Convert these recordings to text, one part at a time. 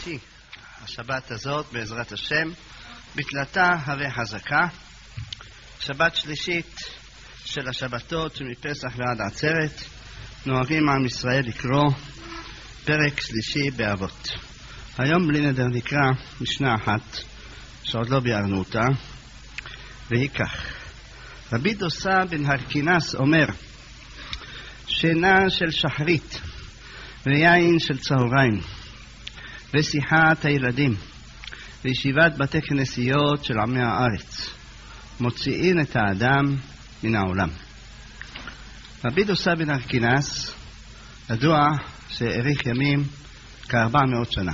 שלישי, השבת הזאת בעזרת השם, בתלתה הרי חזקה, שבת שלישית של השבתות שמפסח ועד עצרת, נוהגים עם ישראל לקרוא פרק שלישי באבות. היום בלי נדר נקרא משנה אחת שעוד לא ביארנו אותה, והיא כך: רבי דוסה בן הרכינס אומר, שינה של שחרית ויין של צהריים ושיחת הילדים וישיבת בתי כנסיות של עמי הארץ מוציאים את האדם מן העולם. רבי דוסה בן הרכינס ידוע שהאריך ימים כ-400 שנה.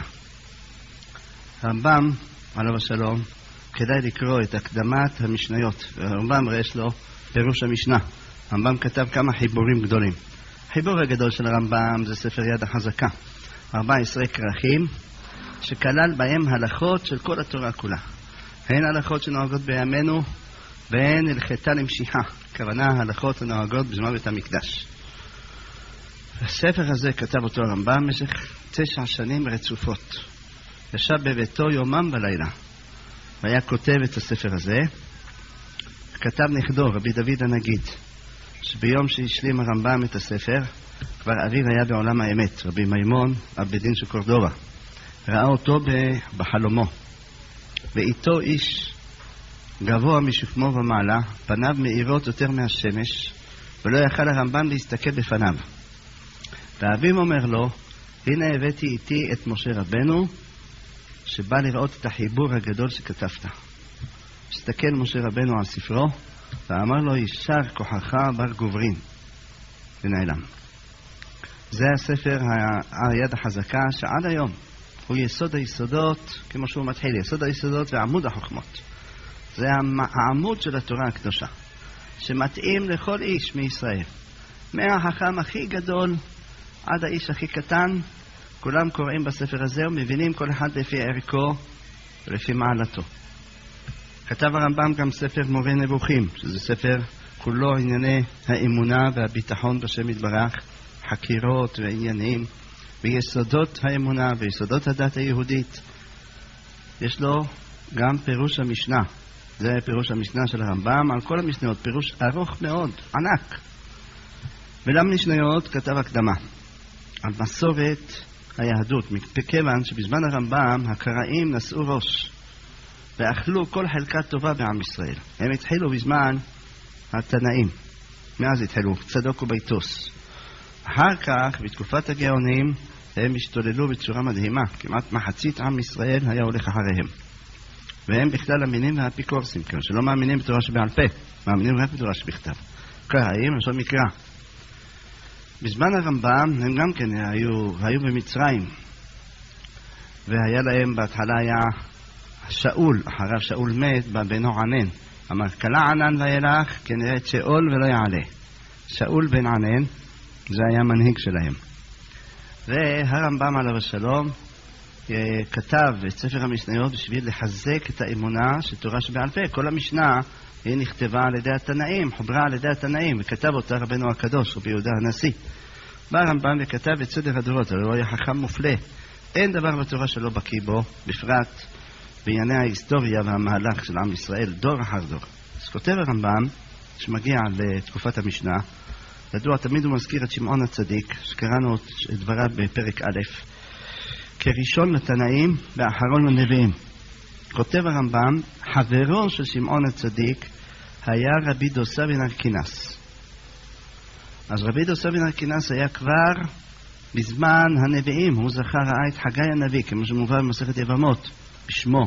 רמב"ם עליו השלום, כדאי לקרוא את הקדמת המשניות. רמב"ם יש לו פירוש המשנה. רמב"ם כתב כמה חיבורים גדולים. החיבור הגדול של הרמב"ם זה ספר יד החזקה, 14 כרכים שכלל בהם הלכות של כל התורה כולה, הן הלכות שנוהגות בימינו והן הלכתה למשיחה, כוונה הלכות הנוהגות בזמן בית המקדש. הספר הזה כתב אותו הרמב"ם במשך 9 שנים רצופות. ישב בביתו יומם ולילה והיה כותב את הספר הזה. כתב נכדו רבי דוד הנגיד, שביום שהשלים הרמב"ם את הספר כבר אביו היה בעולם האמת, רבי מימון אב דין של קורדובה. ראה אותו בחלומו, ואיתו איש גבוה משכמו ומעלה, פניו מאירות יותר מהשמש, ולא יכל הרמב"ם להסתכל בפניו. ואביו אומר לו, הנה הבאתי איתי את משה רבנו שבא לראות את החיבור הגדול שכתבת. הסתכל משה רבנו על ספרו ואמר לו, יישר כוחך בר גוברין, ונעלם. זה הספר היד החזקה שעד היום הוא יסוד היסודות, כמו שהוא מתחיל, יסוד היסודות ועמוד החוכמות. זה העמוד של התורה הקדושה שמתאים לכל איש מישראל, מהחכם הכי גדול עד האיש הכי קטן. כולם קוראים בספר הזה ומבינים כל אחד לפי ערכו ולפי מעלתו. כתב הרמב"ם גם ספר מורה נבוכים, שזה ספר כולו ענייני האמונה והביטחון בשם יתברך, חקירות ועניינים ויסודות האמונה ויסודות הדת היהודית. יש לו גם פירוש המשנה, זה פירוש המשנה של הרמב"ם על כל המשניות, פירוש ארוך מאוד, ענק. ולמשניות כתב הקדמה על מסורת היהדות, מכיוון שבזמן הרמב"ם הקראים נשאו ראש ואכלו כל חלקה טובה בעם ישראל. הם התחילו בזמן התנאים, מאז התחילו צדוק וביתוס. אחר כך בתקופת הגאונים הם השתוללו בצורה מדהימה, כמעט מחצית עם ישראל היה הולך אחריהם, והם בכלל המינים והאפיקורסים, כאילו שלא מאמינים בתורה שבעל פה, מאמינים רק בתורה שבכתב. קראים, עכשיו מקרא. בזמן הרמב"ם הם גם כן היו במצרים, והיה להם בהתחלה היה שאול, אחריו שאול מת, בנו ענן. אמר, קלה ענן וילך, כנראה את שאול ולא יעלה. שאול בן ענן, זה היה מנהיג שלהם. והרמב"ם עליו השלום כתב את ספר המשניות בשביל לחזק את האמונה של תורה שבעל פה. כל המשנה היא נכתבה על ידי התנאים, חוברה על ידי התנאים, וכתב אותה רבנו הקדוש, רבי יהודה הנשיא. בא הרמב"ם וכתב את סדר הדורות, אבל הוא היה חכם מופלא. אין דבר בתורה שלא בקיא בו, בפרט בענייני ההיסטוריה והמהלך של עם ישראל, דור אחר דור. אז כותב הרמב"ם, שמגיע לתקופת המשנה, ידוע, תמיד הוא מזכיר את שמעון הצדיק, שקראנו את דבריו בפרק א', כראשון לתנאים ואחרון לנביאים. כותב הרמב"ם, חברו של שמעון הצדיק היה רבי דוסה בן הרכינס. אז רבי דוסה בן הרכינס היה כבר בזמן הנביאים, הוא ראה את חגי הנביא, כמו שמובא במסכת יבמות, בשמו.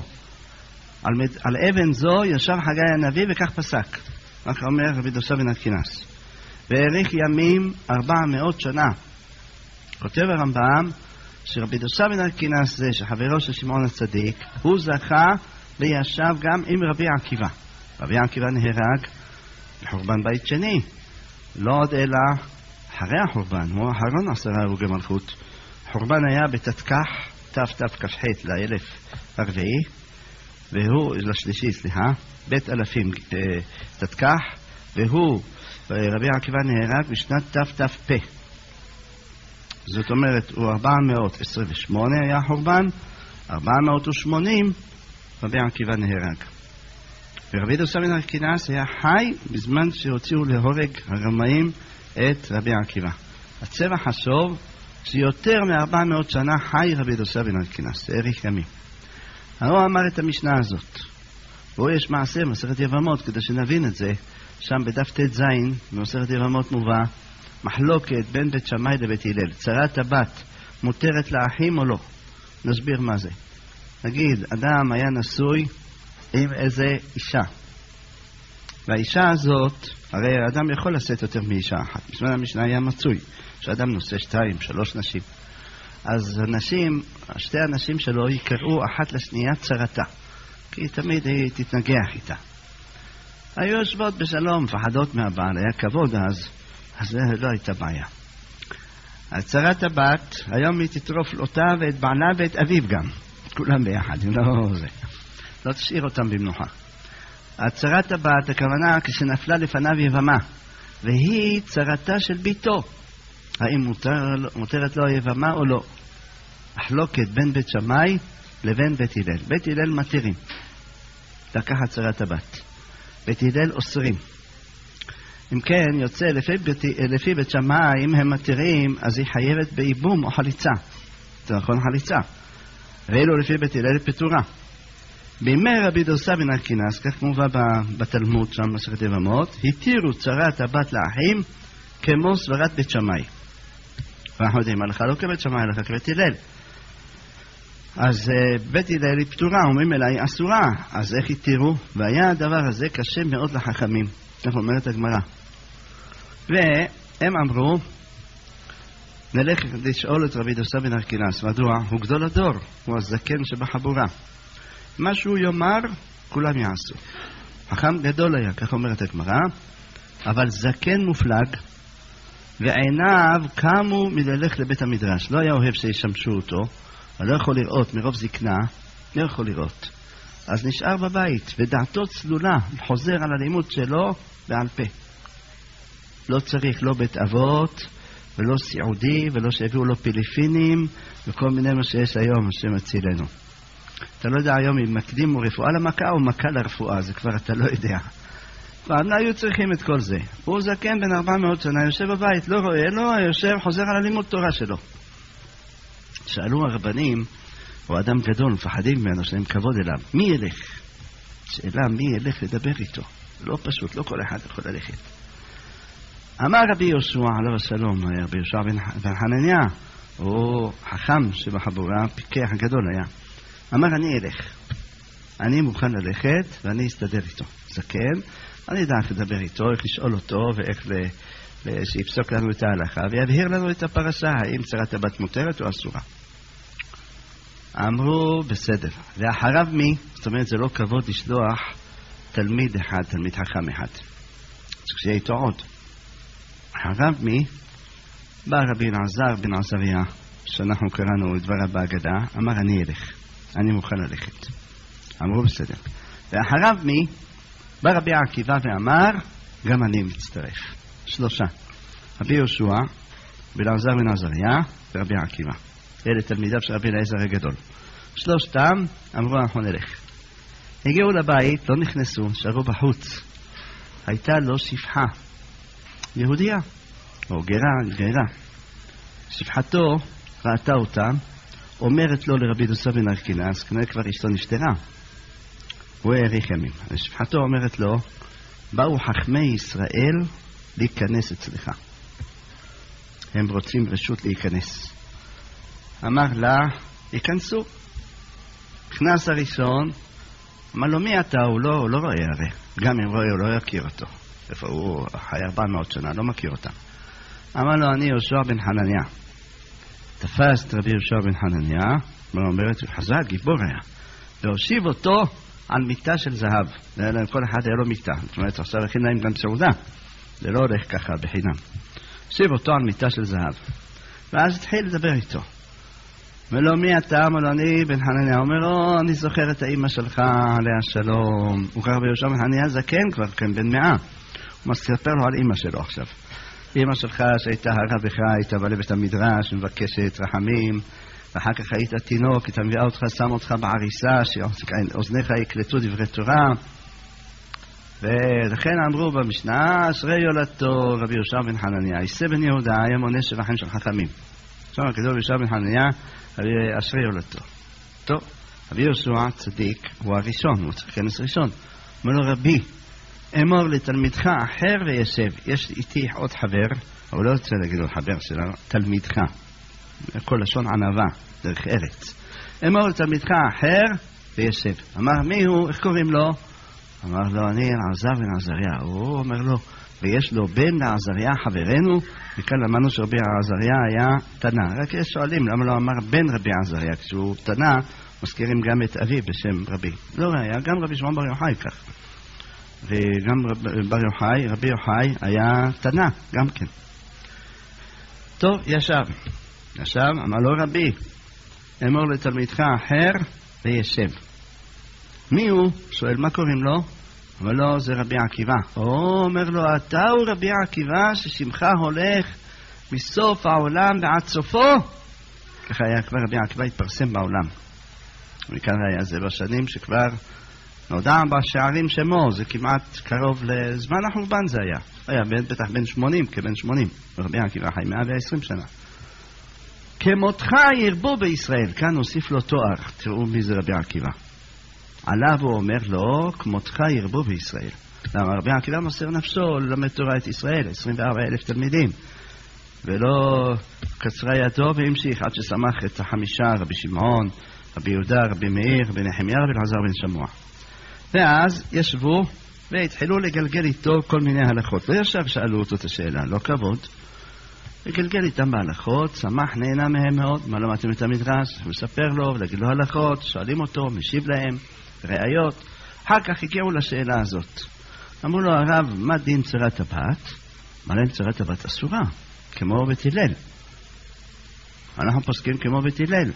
על אבן זו ישב חגי הנביא וכך פסק. כך אומר רבי דוסה בן הרכינס. והאריך ימים 400 שנה. כותב הרמב"ם שרבי דוסה בן הרכינס זה שחברו של שמעון הצדיק, הוא זכה וישב גם עם רבי עקיבא. רבי עקיבא נהרג בחורבן בית שני, לא עוד אלא אחרי החורבן, הוא האחרון 10 הרוגי מלכות. חורבן היה בתתקח תתכ"ח לאלף הרביעי, והוא לשלישי, בית אלפים תתקח, והוא רבי עקיבא נהרג בשנת תת"פ. זאת אומרת, הוא 428 היה חורבן, 480 רבי עקיבא נהרג. ורבי יהודה בן ארקינס היה חי בזמן שהוציאו להורג הרמאים את רבי עקיבא. הצבע חשוב שיותר מ-400 שנה חי רבי יהודה בן ארקינס, האריך ימים. הוא אמר את המשנה הזאת. בו יש מעשה מסכת יבמות, כדי שנבין את זה. שם בדף ט"ז, במסכת יבמות מובא, מחלוקת בין בית שמאי לבית הלל. צרת הבת מותרת לאחים או לא? נסביר מה זה. נגיד, אדם היה נשוי עם איזה אישה. והאישה הזאת, הרי האדם יכול לשאת יותר מאישה אחת. בזמן המשנה היה מצוי, שאדם נושא 2, 3 נשים. אז הנשים, שתי הנשים שלו יקראו אחת לשנייה צרתה. כי תמיד היא תתנגח איתה. היו יושבות בשלום, מפחדות מהבעל, היה כבוד אז זה לא הייתה בעיה. הצרת הבת, היום היא תטרוף אותה ואת בעלה ואת אביו גם. כולם ביחד, לא תשאיר אותם במנוחה. הצרת הבת, הכוונה כשנפלה לפניו יבמה, והיא צרתה של ביתו. האם מותרת לו יבמה או לא? מחלוקת בין בית שמאי לבין בית הלל. בית הלל מתירים לקחת צרת הבת. בית הלל אוסרים. אם כן, יוצא לפי בית שמאי, אם הם מתירים, אז היא חייבת באיבום או חליצה. זה נכון, חליצה. ואילו לפי בית הלל פטורה. בימי רבי יהודה בן ארקינס, כך מובא בתלמוד שם מסכת יבמות, התירו צרת הבת לאחים כמו סברת בית שמאי. ואנחנו יודעים, הלכה לא כבית שמאי, הלכה כבית הלל. אז בית הלל היא פטורה, וממילא היא אסורה. אז איך התירו? והיה הדבר הזה קשה מאוד לחכמים. כך אומרת הגמרא. והם אמרו, נלך לשאול את רבי יהודה בן ארקינס, מדוע? הוא גדול הדור, הוא הזקן שבחבורה. מה שהוא יאמר, כולם יעשו. חכם גדול היה, כך אומרת הגמרא, אבל זקן מופלג, ועיניו קמו מללך לבית המדרש. לא היה אוהב שישמשו אותו, אבל לא יכול לראות מרוב זקנה, לא יכול לראות. אז נשאר בבית, ודעתו צלולה, חוזר על הלימוד שלו בעל פה. לא צריך לא בית אבות, ולא סיעודי, ולא שהביאו לו פיליפינים, וכל מיני מה שיש היום, השם הצילנו. אתה לא יודע היום אם מקדימו רפואה למכה או מכה לרפואה, זה כבר אתה לא יודע. פעם לא היו צריכים את כל זה. הוא זקן בן 400 שנה, יושב בבית, לא רואה, לא יושב, חוזר על הלימוד תורה שלו. שאלו הרבנים, הוא אדם גדול, מפחדים ממנו, שהם כבוד אליו. מי ילך? שאלה, מי ילך לדבר איתו? לא פשוט, לא כל אחד יכול ללכת. אמר רבי יהושע, עליו השלום, רבי יהושע בן חנניה, הוא חכם שבחבורה, פיקח גדול היה. אמר, אני אלך. אני מוכן ללכת ואני אסתדר איתו. זקן, אני יודע איך לדבר איתו, איך לשאול אותו ואיך שיפסוק לנו את ההלכה ויבהיר לנו את הפרשה, האם צרת הבת מותרת או אסורה. אמרו, בסדר. ואחריו מי? זאת אומרת, זה לא כבוד לשלוח תלמיד אחד, תלמיד חכם אחד. אז כשיהיה איתו עוד. אחריו מי? בא רבי אלעזר בן עזריה, שאנחנו קראנו את דבריו בהגדה, אמר, אני אלך. אני מוכן ללכת. אמרו, בסדר. ואחריו מי? בא רבי עקיבא ואמר, גם אני מצטרף. 3. רבי יהושע, בן עזר בן עזריה ורבי עקיבא. אלה תלמידיו של רבי אליעזר הגדול. 3 אמרו, אנחנו נלך. הגיעו לבית, לא נכנסו, שרו בחוץ. הייתה לו שפחה. יהודיה, או גרה. שפחתו ראתה אותם, אומרת לו לרבי יהודה בן ארקינס, כנראה כבר אשתו נפטרה. הוא האריך ימים. שפחתו אומרת לו, באו חכמי ישראל להיכנס אצלך. הם רוצים רשות להיכנס. אמר לה, ייכנסו. נכנס הראשון, אמר לו, מי אתה? הוא לא רואה הרי. גם אם רואה, הוא לא יכיר אותו. איפה הוא חי 400 שנה, לא מכיר אותה. אמר לו, אני יהושע בן חנניה. תפס את רבי יהושע בן חנניה, ואומרת, הוא חזק, גיבור היה. והושיב אותו על מיטה של זהב. כל אחד היה לו מיטה. זאת אומרת, עכשיו הכין להם גם סעודה. זה לא הולך ככה בחינם. הושיב אותו על מיטה של זהב. ואז התחיל לדבר איתו. ולא מי אתה? אמר לו, אני בן חנניה. אומר לו, אני זוכר את האמא שלך, עליה שלום. הוא קרא ביהושע בן חנניה זקן כבר, כן, בן 100. הוא מספר לו על אמא שלו עכשיו. אמא שלך שהייתה הרב בך, הייתה בלב את המדרש, מבקשת רחמים, ואחר כך היית תינוק, אתה מביא אותך, שם אותך בעריסה, שאוזניך יקלטו דברי תורה. ולכן אמרו במשנה, אשרי יולדתו רבי יהושע בן חנניה, יישא בן יהודה, היה מונה שבחים של חכמים. עכשיו כתוב רבי יהושע בן חנניה, אשרי יולדתו. טוב, רבי יהושע צדיק הוא הראשון, הוא צריך כנס ראשון. אומר לו, רבי, אמור לתלמידך אחר וישב. יש איתי עוד חבר, אבל לא רוצה להגיד לו חבר שלנו, תלמידך. כל לשון ענבה, דרך ארץ. אמור לתלמידך אחר וישב. אמר, מי הוא? איך קוראים לו? אמר לו, אני אלעזר בן עזריה. הוא אומר לו, ויש לו בן לעזריה חברנו, וכאן למדנו שרבי עזריה היה תנא. רק יש שואלים, למה לא אמר בן רבי עזריה? כשהוא תנא, מזכירים גם את אביו בשם רבי. לא היה, גם רבי שמעון בר יוחאי כך. וגם רבי יוחאי היה תנא, גם כן. טוב, ישב, אמר לו רבי, אמור לתלמידך אחר וישב. מי הוא? שואל, מה קוראים לו? אומר לו, זה רבי עקיבא. אומר לו, אתה הוא רבי עקיבא ששמך הולך מסוף העולם ועד סופו? ככה היה כבר רבי עקיבא התפרסם בעולם. וכאן היה זה בשנים שכבר נודע בשערים שמו, זה כמעט קרוב לזמן החורבן זה היה. היה בטח בן 80, כבן 80. רבי עקיבא חי 120 שנה. כמותך ירבו בישראל. כאן הוסיף לו תואר. תראו מי זה רבי עקיבא. עליו הוא אומר לו, כמותך ירבו בישראל. למה רבי עקיבא מוסר נפשו ללמד תורה את ישראל, 24,000 תלמידים. ולא קצרה ידו והמשיך עד ששמח את החמישה, רבי שמעון, רבי יהודה, רבי מאיר, רבי נחמיה, רבי אלעזר בן שמוע. ואז ישבו והתחילו לגלגל איתו כל מיני הלכות. לא ישב שאלו אותו את השאלה, לא כבוד. לגלגל איתם בהלכות, שמח, נהנה מהם מאוד. מה למדתם את המדרש? מספר לו ולהגיד לו הלכות, שואלים אותו, משיב להם, ראיות. אחר כך הגיעו לשאלה הזאת. אמרו לו, הרב, מה דין צרת הבת? מה להם צרת הבת אסורה? כמו בית הלל. אנחנו פוסקים כמו בית הלל.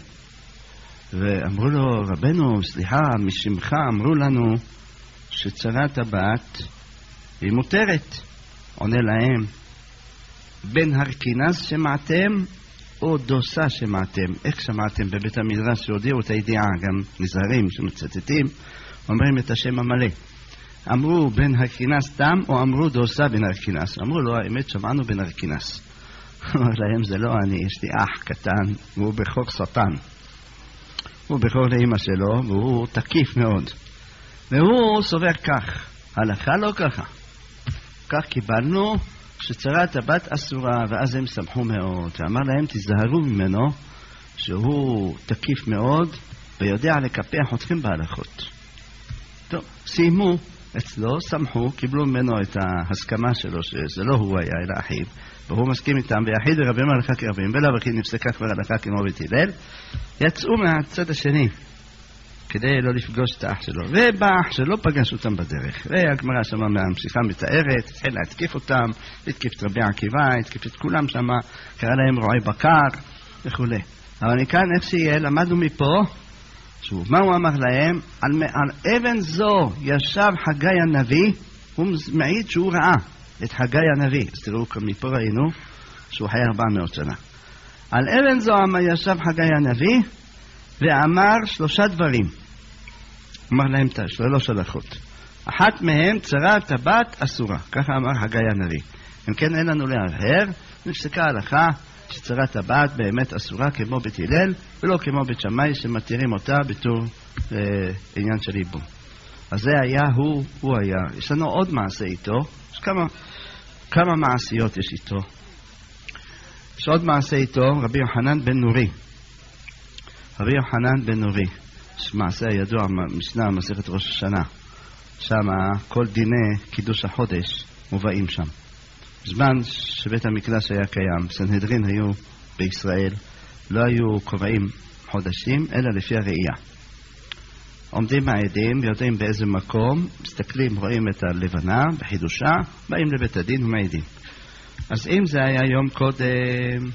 ואמרו לו, רבנו, סליחה, משמך אמרו לנו שצרת הבת היא מותרת. עונה להם, בין הרקינס שמעתם או דוסה שמעתם. איך שמעתם בבית המדרש שהודיעו את הידיעה, גם נזהרים שמצטטים, אומרים את השם המלא. אמרו בין הרקינס תם או אמרו דוסה בין הרקינס. אמרו לו, האמת שמענו בין הרקינס. אמר להם, זה לא אני, יש לי אח קטן, והוא בכור שטן. הוא בכור לאמא שלו, והוא תקיף מאוד. והוא סובר כך, הלכה לא ככה. כך קיבלנו שצרת הבת אסורה, ואז הם שמחו מאוד. ואמר להם, תזהרו ממנו, שהוא תקיף מאוד, ויודע לקפח אתכם בהלכות. טוב, סיימו אצלו, שמחו, קיבלו ממנו את ההסכמה שלו, שזה לא הוא היה, אלא אחיו. והוא מסכים איתם, ויחיד ורבים הלכה כרבים, ולא וכי נפסקה כבר הלכה כמו בית הלל, יצאו מהצד השני, כדי לא לפגוש את האח שלו. ובא האח שלו פגש אותם בדרך. והגמרא שמה מהמשיכה מתארת, התחיל להתקיף אותם, התקיף את רבי עקיבא, התקיף את כולם שמה, קרא להם רועי בקר, וכו'. אבל מכאן איך שיהיה, למדנו מפה, שוב, מה הוא אמר להם? על אבן זו ישב חגי הנביא, הוא מעיד שהוא ראה את חגי הנביא. אז תראו, מפה ראינו שהוא חי 400 שנה. על אבן זו ישב חגי הנביא, ואמר 3 דברים. אמר להם 3 הלכות. אחת מהם צרת הבת אסורה. ככה אמר חגי הנביא. אם כן אין לנו להרהר, נפסקה ההלכה שצרת הבת באמת אסורה כמו בית הלל, ולא כמו בית שמאי שמתירים אותה בתור עניין של ייבום. אז זה היה, הוא היה. יש לנו עוד מעשה איתו. יש כמה מעשיות יש איתו. יש עוד מעשה איתו, רבי יוחנן בן נורי. רבי יוחנן בן נורי, שמעשה הידוע, משנה, מסכת ראש השנה. שם כל דיני קידוש החודש מובאים שם. בזמן שבית המקדש היה קיים, סנהדרין היו בישראל, לא היו קובעים חודשים, אלא לפי הראייה. עומדים העדים, יודעים באיזה מקום, מסתכלים, רואים את הלבנה בחידושה, באים לבית הדין ומעידים. אז אם זה היה יום קודם,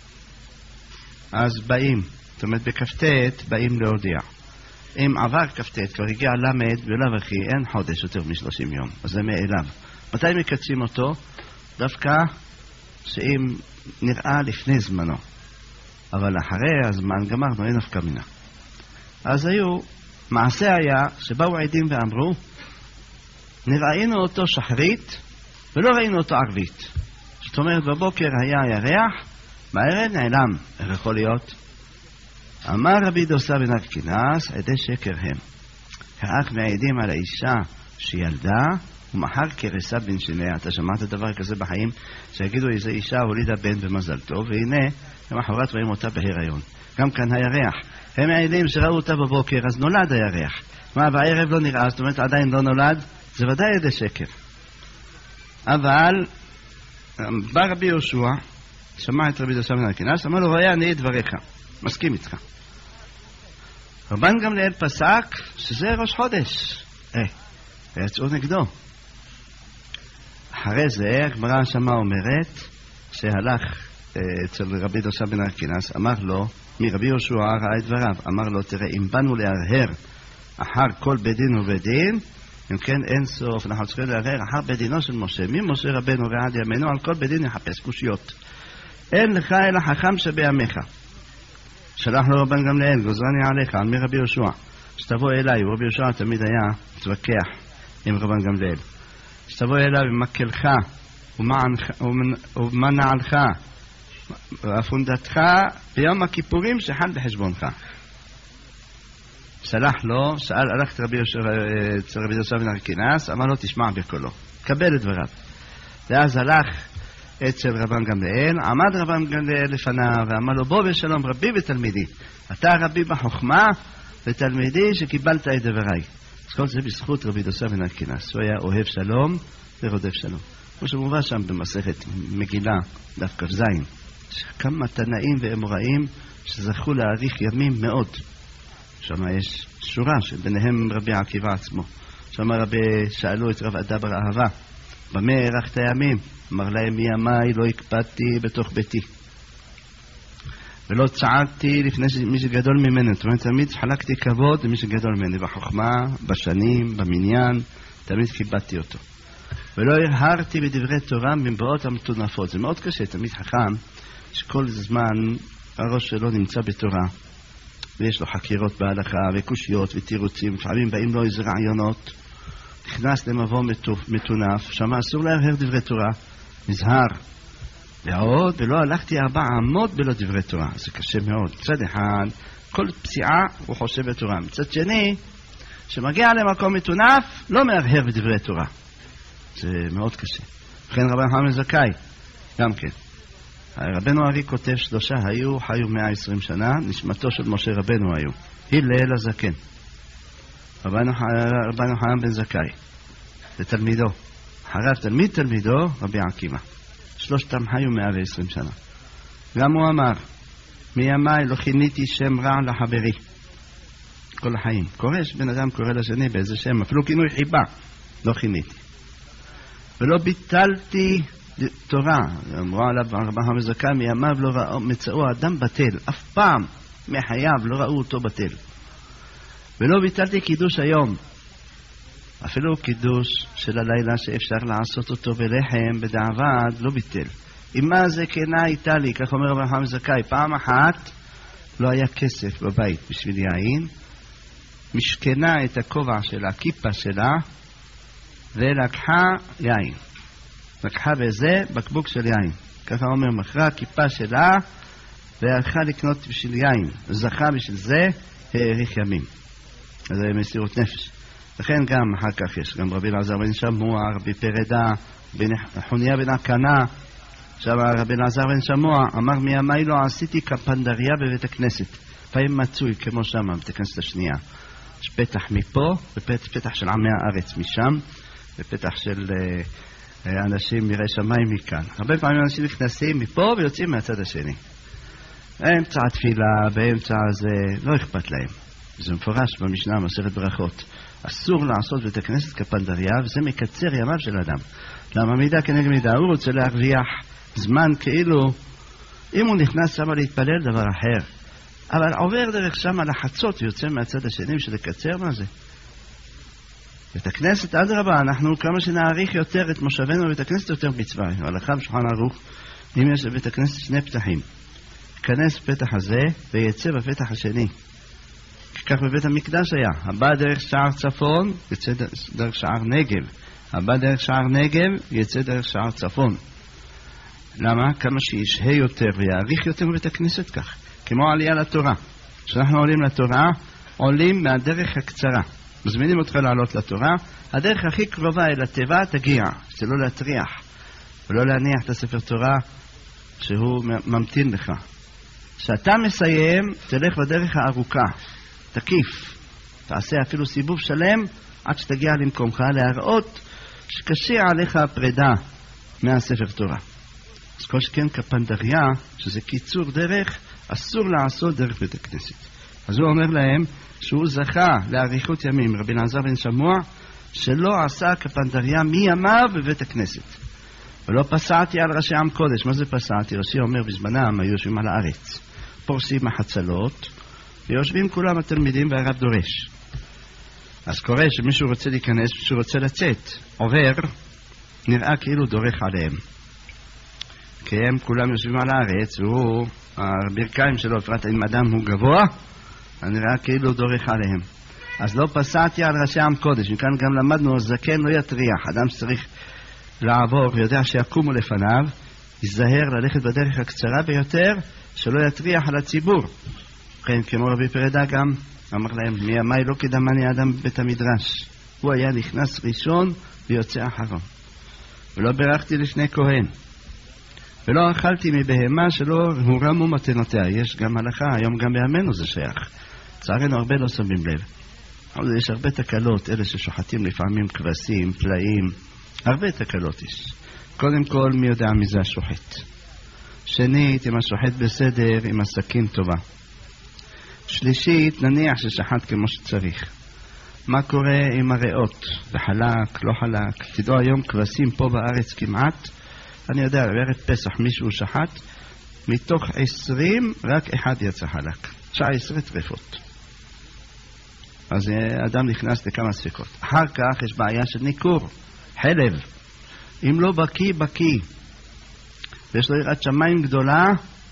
אז באים. זאת אומרת, בכ"ט באים להודיע. אם עבר כ"ט, כבר הגיע למד, ולא וכי, אין חודש יותר מ30 יום. אז זה מאליו. מתי מקצים אותו? דווקא שאם נראה לפני זמנו. אבל אחרי הזמן גמרנו, אין נפקא מינה. אז מעשה היה שבאו עדים ואמרו, נראינו אותו שחרית ולא ראינו אותו ערבית. זאת אומרת, בבוקר היה ירח, בערב נעלם. איך יכול להיות? אמר רבי דוסא בן ארקינס, עדי שקר הם. האח מעידים על האישה שילדה, ומחר כרסה בן שיניה. אתה שמעת דבר כזה בחיים? שיגידו איזו אישה הולידה בן במזל טוב, והנה, למחרת רואים אותה בהיריון. גם כאן הירח. הם מעידים שראו אותה בבוקר, אז נולד הירח. מה, בערב לא נראה, זאת אומרת עדיין לא נולד? זה ודאי עדי שקר. אבל בא רבי יהושע, שמע את רבי דוסא בן ארקינס, אמר לו, רואה אני את דבריך, מסכים איתך. רבן גמליאל פסק שזה ראש חודש. ויצאו נגדו. אחרי זה, הגמרא שמה אומרת, שהלך אצל רבי דוסא בן ארקינס, אמר לו, מרבי יהושע ראה את דבריו, אמר לו, תראה, אם באנו להרהר אחר כל בית דין ובית דין, אם כן אין סוף, אנחנו צריכים להרהר אחר בית דינו של משה, ממשה רבנו ועד ימינו, על כל בית דין יחפש קושיות. אין לך אלא חכם שבימיך. שלח לו רבן גמליאל, גוזרני עליך, על מי רבי יהושע, שתבוא אליי, ורבי יהושע תמיד היה מתווכח עם רבן גמליאל, שתבוא אליי במקלך ומנעלך ואפונדתך ביום הכיפורים שחל בחשבונך. שלח לו, הלך אצל רבי דוסא בן ארקינס, אמר לו תשמע בקולו, קבל את דבריו. ואז הלך אצל רבן גמליאל, עמד רבן גמליאל לפניו ואמר לו, בוא בשלום רבי ותלמידי, אתה רבי בחוכמה ותלמידי שקיבלת את דבריי. אז כל זה בזכות רבי דוסא בן ארקינס, הוא היה אוהב שלום ורודף שלום. כמו שמובא שם במסכת מגילה דף כ"ז, כמה תנאים ואמוראים שזכו להאריך ימים מאוד. שם יש שורה שביניהם רבי עקיבא עצמו. שם רבי שאלו את רב אדבר אהבה, במה הארכת ימים? אמר להם, מימיי לא הקפדתי בתוך ביתי ולא צעדתי לפני מי שגדול ממני. זאת אומרת, תמיד חלקתי כבוד למי שגדול ממני בחוכמה, בשנים, במניין, תמיד כיבדתי אותו. ולא הרהרתי בדברי תורה מבעות המטונפות. זה מאוד קשה, תמיד חכם שכל זמן הראש שלו נמצא בתורה ויש לו חקירות בהלכה וקושיות ותירוצים, לפעמים באים לו איזה רעיונות, נכנס למבוא מטונף, שם אסור להרהר דברי תורה, נזהר. ועוד, ולא הלכתי 4 אמות בלא דברי תורה. זה קשה מאוד. מצד אחד, כל פסיעה הוא חושב בתורה. מצד שני, שמגיע למקום מטונף, לא מהרהר בדברי תורה. זה מאוד קשה. לכן רבי נחמן בן זכאי, גם כן. רבנו ארי כותב 3 חיו 120 שנה, נשמתו של משה רבנו היו. הלל הזקן. רבנו נחמן בן זכאי. ותלמידו. אחריו תלמידו, רבי עקיבא. 3 חיו 120 שנה. גם הוא אמר, מימיי לא כיניתי שם רע לחברי. כל החיים. קורא שבן אדם קורא לשני באיזה שם, אפילו כינוי חיבה, לא כיניתי. ולא ביטלתי תורה. אמרו עליו רבי נחמן בן זכאי, מימיו לא מצאו אדם בטל. אף פעם מחייו לא ראו אותו בטל. ולא ביטלתי קידוש היום. אפילו קידוש של הלילה שאפשר לעשות אותו בלחם, בדעבד, לא ביטל. אמא זה כנה הייתה לי, כך אומר רבי נחמן בן זכאי, פעם אחת לא היה כסף בבית בשביל יין, משכנה את הכובע שלה, כיפה שלה, ולקחה יין. לקחה בזה בקבוק של יין. ככה אומר, מכרה כיפה שלה, והלכה לקנות בשביל יין. זכה בשביל זה, האריך ימים. אז זה מסירות נפש. לכן גם אחר כך יש גם רבי אלעזר בן שמוע, רבי פרדה, חוניה בן הקנה, שם רבי אלעזר בן שמוע אמר, מימיי לא עשיתי כפנדריה בבית הכנסת. פעמים מצוי כמו שם, בבית הכנסת השנייה. יש פתח מפה, ופתח של עמי הארץ משם, ופתח של אנשים מירי שמיים מכאן. הרבה פעמים אנשים נכנסים מפה ויוצאים מהצד השני. באמצע התפילה, באמצע זה, לא אכפת להם. זה מפורש במשנה מסכת ברכות. אסור לעשות בית הכנסת כפנדריה, וזה מקצר ימיו של אדם. למה מידה כנגד מידה? הוא רוצה להרוויח זמן כאילו, אם הוא נכנס שם להתפלל דבר אחר. אבל עובר דרך שם לחצות ויוצא מהצד השני של לקצר מה זה. בית הכנסת, אדרבה, אנחנו כמה שנעריך יותר את מושבנו בבית הכנסת יותר מצווה. הלכה בשולחן ערוך, אם יש בבית הכנסת 2 פתחים. יכנס בפתח הזה ויצא בפתח השני. כך בבית המקדש היה, הבא דרך שער צפון, יצא דרך שער נגב. הבא דרך שער נגב, יצא דרך שער צפון. למה? כמה שישהה יותר ויעריך יותר בבית הכנסת כך. כמו עלייה לתורה. כשאנחנו עולים לתורה, עולים מהדרך הקצרה. מזמינים אותך לעלות לתורה. הדרך הכי קרובה אל התיבה תגיע, זה לא להטריח, ולא להניח את הספר תורה שהוא ממתין לך. כשאתה מסיים, תלך בדרך הארוכה. תקיף, תעשה אפילו סיבוב שלם עד שתגיע למקומך, להראות שקשה עליך הפרידה מהספר תורה. אז כל שכן כפנדריה, שזה קיצור דרך, אסור לעשות דרך בית הכנסת. אז הוא אומר להם שהוא זכה לאריכות ימים, רבי אלעזר בן שמוע, שלא עשה כפנדריה מימיו בבית הכנסת. ולא פסעתי על ראשי עם קודש. מה זה פסעתי? ראשי אומר בזמנם היו יושבים על הארץ, פורסים מחצלות, ויושבים כולם התלמידים והרב דורש. אז קורה שמישהו רוצה להיכנס, מישהו רוצה לצאת, עובר, נראה כאילו דורך עליהם. כי הם כולם יושבים על הארץ, והוא, הברכיים שלו, בפרט אם אדם הוא גבוה, נראה כאילו דורך עליהם. אז לא פסעתי על ראשי עם קודש. מכאן גם למדנו, הזקן לא יטריח. אדם שצריך לעבור ויודע שיקומו לפניו, ייזהר ללכת בדרך הקצרה ביותר, שלא יטריח על הציבור. כן, כמו רבי פרדה גם אמר להם, מימי לא קדמני אדם בבית המדרש. הוא היה נכנס ראשון ויוצא אחרון. ולא ברכתי לפני כהן. ולא אכלתי מבהמה שלא הורמו מתנותיה. יש גם הלכה, היום גם בימינו זה שייך. צערנו הרבה לא שמים לב. אבל יש הרבה תקלות, אלה ששוחטים לפעמים כבשים, פלאים. הרבה תקלות יש. קודם כל, מי יודע מי זה השוחט? שנית, אם השוחט בסדר, אם הסכין טובה. שלישית, נניח ששחט כמו שצריך. מה קורה עם הריאות? זה חלק, לא חלק? תדעו היום כבשים פה בארץ כמעט. אני יודע, בערב פסח מישהו שחט, מתוך 20 רק אחד יצא חלק. 19 טרפות. אז אדם נכנס לכמה ספקות. אחר כך יש בעיה של ניכור, חלב. אם לא בקי, ויש לו יראת שמיים גדולה,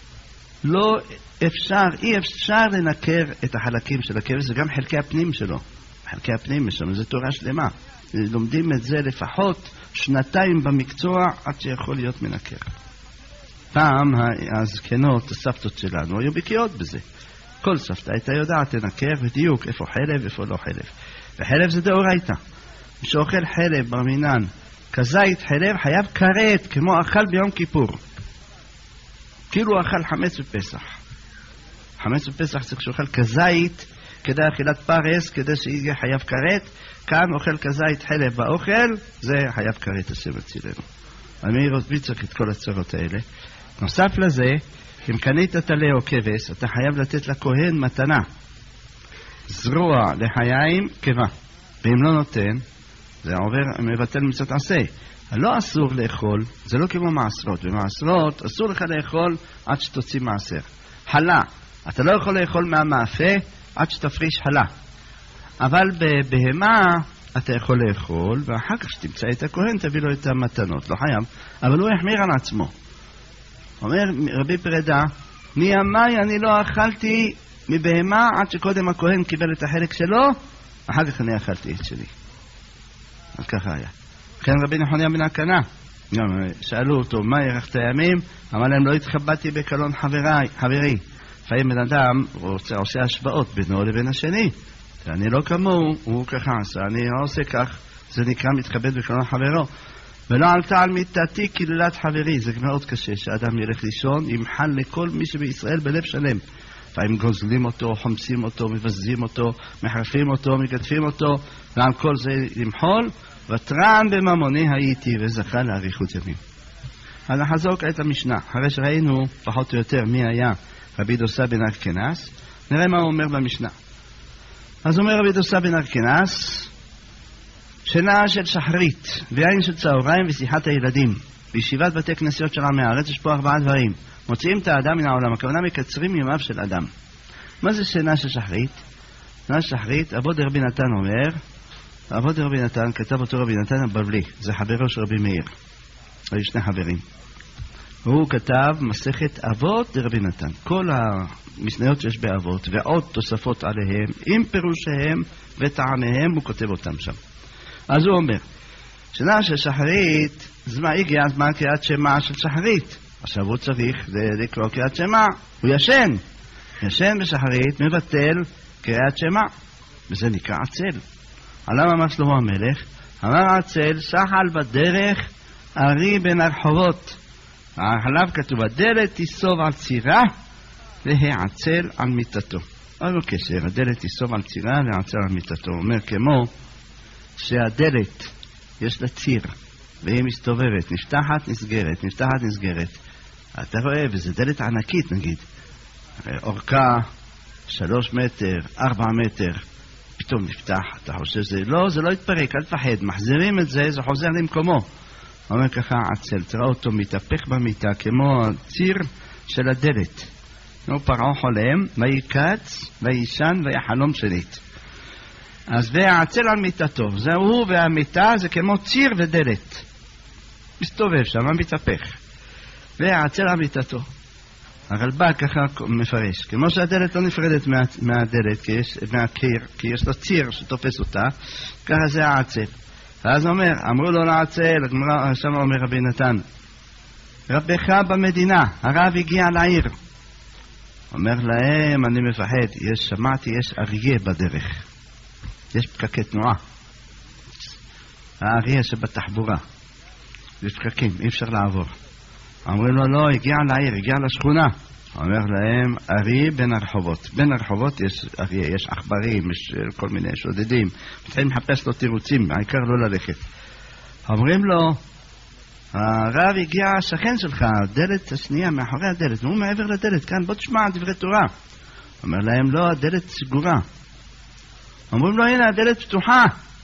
אי אפשר לנקר את החלקים של הכבש, זה גם חלקי הפנים שלו. חלקי הפנים משם, זה תורה שלמה. לומדים את זה לפחות 2 במקצוע עד שיכול להיות מנקר. פעם הזקנות, הסבתות שלנו, היו בקיאות בזה. כל סבתא הייתה יודעת לנקר בדיוק איפה חלב, איפה לא חלב. וחלב זה דאורייתא. מי שאוכל חלב ברמינן, כזית חלב, חייב כרת, כמו אכל ביום כיפור. כאילו אכל חמץ בפסח. חמץ בפסח צריך שאוכל כזית, כדי אכילת פרס, כדי שיהיה חייב כרת. כאן אוכל כזית חלב באוכל, זה חייב כרת, השם הצילנו. אני צריך את כל הצרות האלה. נוסף לזה, אם קנית תלה או כבש, אתה חייב לתת לכהן מתנה. זרוע לחיים קבה. ואם לא נותן, זה עובר, מבטל מצוות עשה. לא אסור לאכול, זה לא כמו מעשרות. במעשרות אסור לך לאכול עד שתוציא מעשר. חלה, אתה לא יכול לאכול מהמאפה עד שתפריש חלה. אבל בבהמה אתה יכול לאכול, ואחר כך שתמצא את הכהן תביא לו את המתנות, לא חייב. אבל הוא יחמיר על עצמו. אומר רבי פרדה, מימי אני לא אכלתי מבהמה עד שקודם הכהן קיבל את החלק שלו, אחר כך אני אכלתי את שלי. אז ככה היה. כן, רבי נחוניה בן הקנה, שאלו אותו, מה יארכת הימים? אמר להם, לא התחבאתי בקלון חברי. לפעמים בן אדם עושה השוואות בינו לבין השני. אני לא כמוהו, הוא ככה עשה, אני לא עושה כך, זה נקרא מתכבד בקלון חברו. ולא עלתה על מיטתי קללת חברי. זה מאוד קשה שאדם ילך לישון, ימחל לכל מי שבישראל בלב שלם. לפעמים גוזלים אותו, חומסים אותו, מבזים אותו, מחרפים אותו, מגדפים אותו, ועל כל זה למחול. וטרן בממוני הייתי, וזכה לאריכות ימים. אז נחזור כעת המשנה. אחרי שראינו פחות או יותר מי היה רבי דוסא בן ארקנס, נראה מה הוא אומר במשנה. אז אומר רבי דוסא בן ארקנס, שינה של שחרית, ויין של צהריים ושיחת הילדים. בישיבת בתי כנסיות של עמי הארץ יש פה 4 דברים. מוציאים את האדם מן העולם, הכוונה מקצרים ימיו של אדם. מה זה שינה של שחרית? שינה של שחרית, אבו דרבי נתן אומר, אבו דרבי נתן, כתב אותו רבי נתן הבבלי, זה חברו של רבי מאיר. היו 2 חברים. הוא כתב מסכת אבות דרבי נתן. כל המשניות שיש באבות ועוד תוספות עליהם, עם פירושיהם וטעמיהם, הוא כותב אותם שם. אז הוא אומר, שנה של שחרית, הגיע הזמן קריאת שמע של שחרית. עכשיו הוא צריך לקרוא קריאת שמע, הוא ישן בשחרית, מבטל קריאת שמע, וזה נקרא עצל. עליו אמר שלמה המלך, אמר עצל, שחל בדרך ארי בין הרחובות. עליו כתוב, הדלת תיסוב על צירה והעצל על מיטתו. אז הוא קשר, הדלת תיסוב על צירה והעצל על מיטתו. הוא אומר כמו שהדלת יש לה ציר והיא מסתובבת, נפתחת, נסגרת, נפתחת, נסגרת. אתה רואה, וזה דלת ענקית נגיד, אורכה 3 מטר, 4 מטר, פתאום נפתח, אתה חושב שזה לא, זה לא יתפרק, אל תפחד, מחזירים את זה, זה חוזר למקומו. הוא אומר ככה, עצל, תראה אותו מתהפך במיטה, כמו ציר של הדלת. הוא פרעה חולם, ויקץ, וישן, ויחלום שנית. אז והעצל על מיטתו, זה הוא והמיטה, זה כמו ציר ודלת. מסתובב שם, מתהפך. והעצל על מיטתו. הרלב"ג ככה מפרש, כמו שהדלת לא נפרדת מהדלת, מהקיר, כי יש לו ציר שתופס אותה, ככה זה העצל. ואז אומר, אמרו לו לעצל, שם אומר רבי נתן, רבך במדינה, הרב הגיע לעיר. אומר להם, אני מפחד, שמעתי, יש אריה בדרך. יש פקקי תנועה. האריה שבתחבורה. יש פקקים, אי אפשר לעבור. אמרו לו, לא, הגיע לעיר, הגיע לשכונה. אומר להם, אריה בין הרחובות. בין הרחובות יש אריה, יש עכברים, יש כל מיני שודדים. מתחילים לחפש לו תירוצים, העיקר לא ללכת. אומרים לו, הרב הגיע השכן שלך, הדלת השנייה מאחורי הדלת, הוא מעבר לדלת, כאן בוא תשמע דברי תורה. אומר להם, לא, הדלת סגורה. אומרים לו, הנה הדלת פתוחה.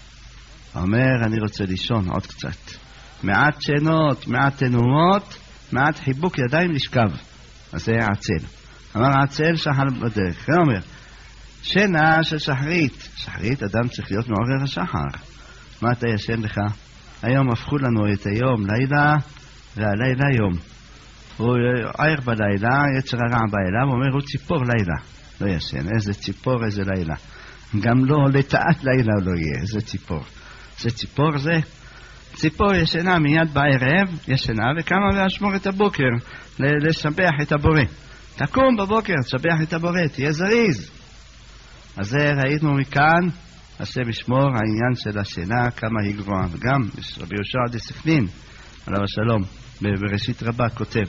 אומר, אני רוצה לישון עוד קצת. מעט שינות, מעט תנומות, מעט חיבוק ידיים לשכב. אז זה העצל. אמר העצל שחל בדרך. הוא אומר, שינה של שחרית. שחרית, אדם צריך להיות מעורר השחר. מה אתה ישן לך? היום הפכו לנו את היום לילה, והלילה יום. הוא עיר בלילה, יצר הרע באליו, הוא אומר, הוא ציפור לילה. לא ישן, איזה ציפור, איזה לילה. גם לא לטעת לילה לא יהיה, איזה ציפור. זה ציפור זה? ציפור ישנה מיד בערב, ישנה, וקמה ואשמור את הבוקר, לשבח את הבורא. תקום בבוקר, תשבח את הבורא, תהיה זריז. אז זה ראינו מכאן, השם ישמור העניין של השינה, כמה היא גרועה. וגם רבי יהושע דסכנין, עליו השלום, בראשית רבה כותב,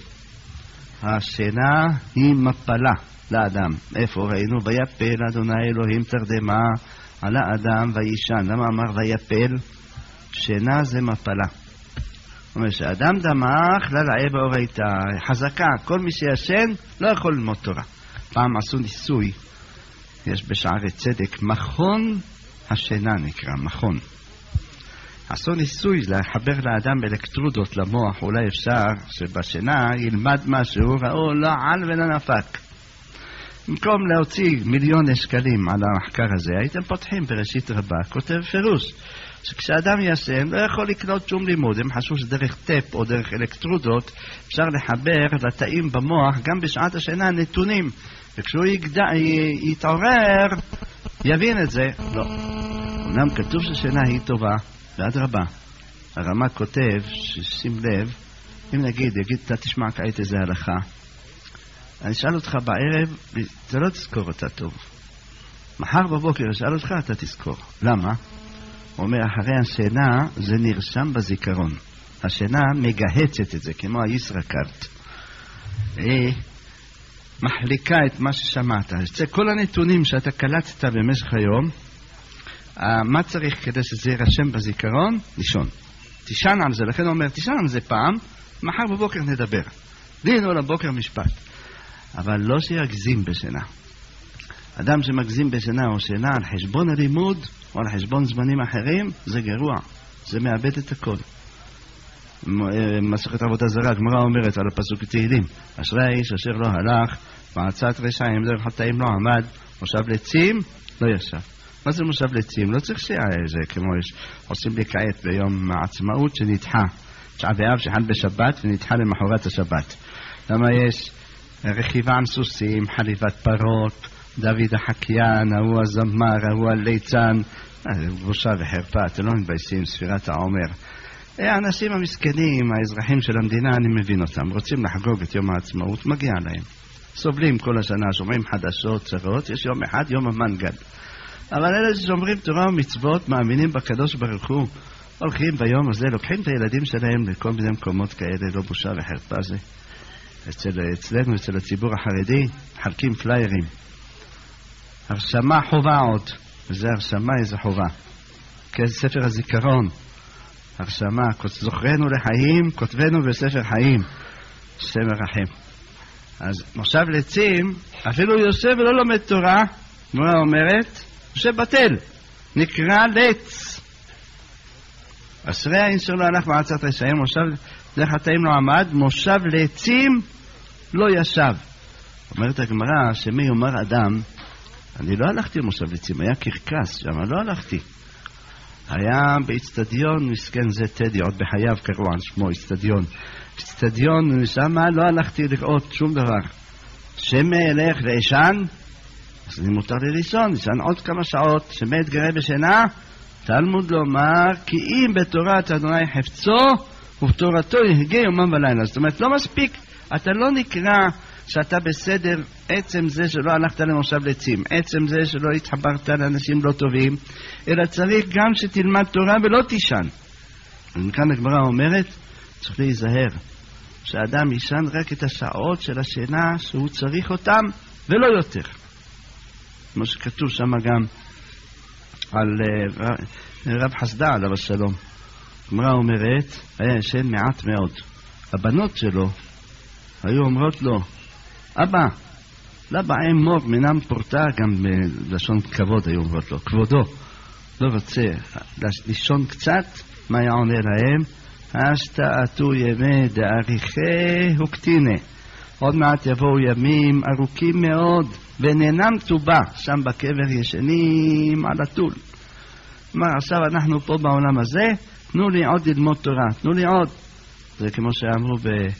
השינה היא מפלה לאדם. איפה ראינו? ויפל אדוני אלוהים תרדמה על האדם וישן. למה אמר ויפל? שינה זה מפלה. זאת אומרת שאדם דמך ללעה באורייתא, חזקה, כל מי שישן לא יכול ללמוד תורה. פעם עשו ניסוי, יש בשערי צדק, מכון השינה נקרא, מכון. עשו ניסוי לחבר לאדם אלקטרודות למוח, אולי אפשר שבשינה ילמד משהו, ראו לא על ולא נפק. במקום להוציא מיליון שקלים על המחקר הזה, הייתם פותחים בראשית רבה, כותב פירוש, שכשאדם ישן לא יכול לקנות שום לימוד, הם חשבו שדרך טפ או דרך אלקטרודות אפשר לחבר לתאים במוח גם בשעת השינה נתונים, וכשהוא יתעורר יבין את זה. לא. אמנם כתוב ששינה היא טובה, ועד רבה. הרמ"א כותב, ששים לב, אם נגיד, אתה תשמע כעת איזה הלכה, אני אשאל אותך בערב, אתה לא תזכור אותה טוב. מחר בבוקר אשאל אותך, אתה תזכור. למה? הוא אומר, אחרי השינה זה נרשם בזיכרון. השינה מגהצת את זה, כמו הישרקארט. היא מחליקה את מה ששמעת. כל הנתונים שאתה קלטת במשך היום, מה צריך כדי שזה יירשם בזיכרון? לישון. תישן על זה, לכן הוא אומר, תישן על זה פעם, מחר בבוקר נדבר. דין או לבוקר משפט. אבל לא שיגזים בשינה. אדם שמגזים בשינה או שינה על חשבון הלימוד או על חשבון זמנים אחרים, זה גרוע. זה מאבד את הכל. מסכת עבודה זרה, גמרא אומרת על הפסוק תהילים, אשרי האיש אשר לא הלך, בעצת רשעים דרך חטאים לא עמד, מושב לצים לא ישב. מה זה מושב לצים? לא צריך זה כמו עושים לי כעת ביום העצמאות שנדחה. תשעה באב שחל בשבת ונדחה למחרת השבת. למה יש רכיבה עם סוסים, חליבת פרות, דוד החקיין, ההוא הזמר, ההוא הליצן, בושה וחרפה, אתם לא מתביישים, ספירת העומר. האנשים המסכנים, האזרחים של המדינה, אני מבין אותם, רוצים לחגוג את יום העצמאות, מגיע להם. סובלים כל השנה, שומעים חדשות, צרות, יש יום אחד, יום המנגל. אבל אלה ששומרים תורה ומצוות, מאמינים בקדוש ברוך הוא, הולכים ביום הזה, לוקחים את הילדים שלהם לכל מיני מקומות כאלה, לא בושה וחרפה זה. אצלנו, אצל הציבור החרדי, חלקים פליירים. הרשמה חובה עוד, וזה הרשמה איזה חובה. כספר הזיכרון, הרשמה, זוכרנו לחיים, כותבנו בספר חיים, השם ירחם. אז מושב לצים, אפילו יושב ולא לומד תורה, גמרא אומרת, יושב בטל, נקרא לץ. אשרי האיש שלא הלך בעצת רשעים, מושב לחטאים לא עמד, מושב לעצים לא ישב. אומרת הגמרא, שמי יאמר אדם, אני לא הלכתי למושב לעצים, היה קרקס שם, לא הלכתי. היה באצטדיון, מסכן זה טדי, עוד בחייו קראו על שמו אצטדיון. אצטדיון, שם לא הלכתי לראות שום דבר. שמי ילך לישן, אז אני מותר לי לישון, לישן עוד כמה שעות, שמי יתגרה בשינה, תלמוד לומר, כי אם בתורת אדוני חפצו, ובתורתו יהגה יומם ולילה. זאת אומרת, לא מספיק, אתה לא נקרא שאתה בסדר עצם זה שלא הלכת למושב לעצים, עצם זה שלא התחברת לאנשים לא טובים, אלא צריך גם שתלמד תורה ולא תישן. וכאן הגמרא אומרת, צריך להיזהר, שהאדם יישן רק את השעות של השינה שהוא צריך אותם ולא יותר. כמו שכתוב שם גם על רב חסדא עליו השלום. הגמרא אומרת, היה ישן מעט מאוד. הבנות שלו היו אומרות לו, אבא, למה אמור מנם פורטה, גם בלשון כבוד היו אומרות לו, כבודו, לא רוצה לישון קצת, מה היה עונה להם? השתעתו ימי דאריכי וקטיני. עוד מעט יבואו ימים ארוכים מאוד, וננם טובה, שם בקבר ישנים על הטול. מה, עכשיו אנחנו פה בעולם הזה, תנו לי עוד ללמוד תורה, תנו לי עוד. זה כמו שאמרו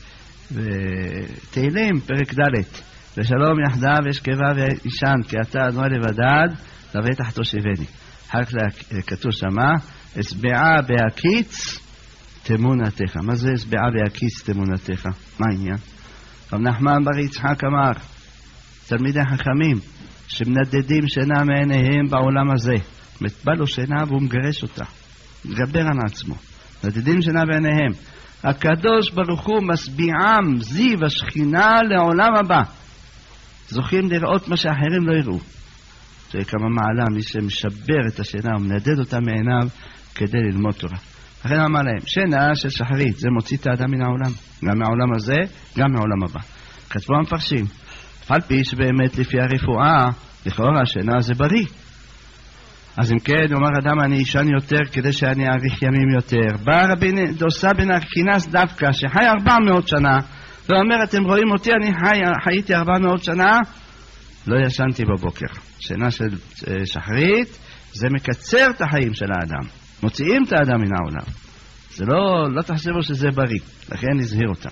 בתהילים, פרק ד' ושלום יחדיו אשכבה ואישן, כי אתה אדוני לבדד, לבטח תושיבני. אחר כך כתוב שמה, אשבעה בהקיץ תמונתך. מה זה אשבעה בהקיץ תמונתך? מה העניין? רב נחמן בר יצחק אמר, תלמידי חכמים שמנדדים שינה מעיניהם בעולם הזה, בא לו שינה והוא מגרש אותה, מתגבר על עצמו, נדדים שינה בעיניהם. הקדוש ברוך הוא משביעם זיו השכינה לעולם הבא, זוכים לראות מה שאחרים לא יראו. זה כמה מעלה, מי שמשבר את השינה ומנדד אותה מעיניו כדי ללמוד תורה. לכן אמר להם, שינה של שחרית, זה מוציא את האדם מן העולם, גם מהעולם הזה, גם מהעולם הבא. כתבו המפרשים, על פי שבאמת לפי הרפואה, לכאורה השינה זה בריא. אז אם כן, אומר אדם, אני ישן יותר כדי שאני אאריך ימים יותר. בא רבי דוסה בן ארקינס דווקא, שחי 400 שנה, ואומר, אתם רואים אותי, אני חייתי 400 שנה, לא ישנתי בבוקר. שינה של שחרית, זה מקצר את החיים של האדם. מוציאים את האדם מן העולם. זה לא תחשבו שזה בריא, לכן נזהיר אותם.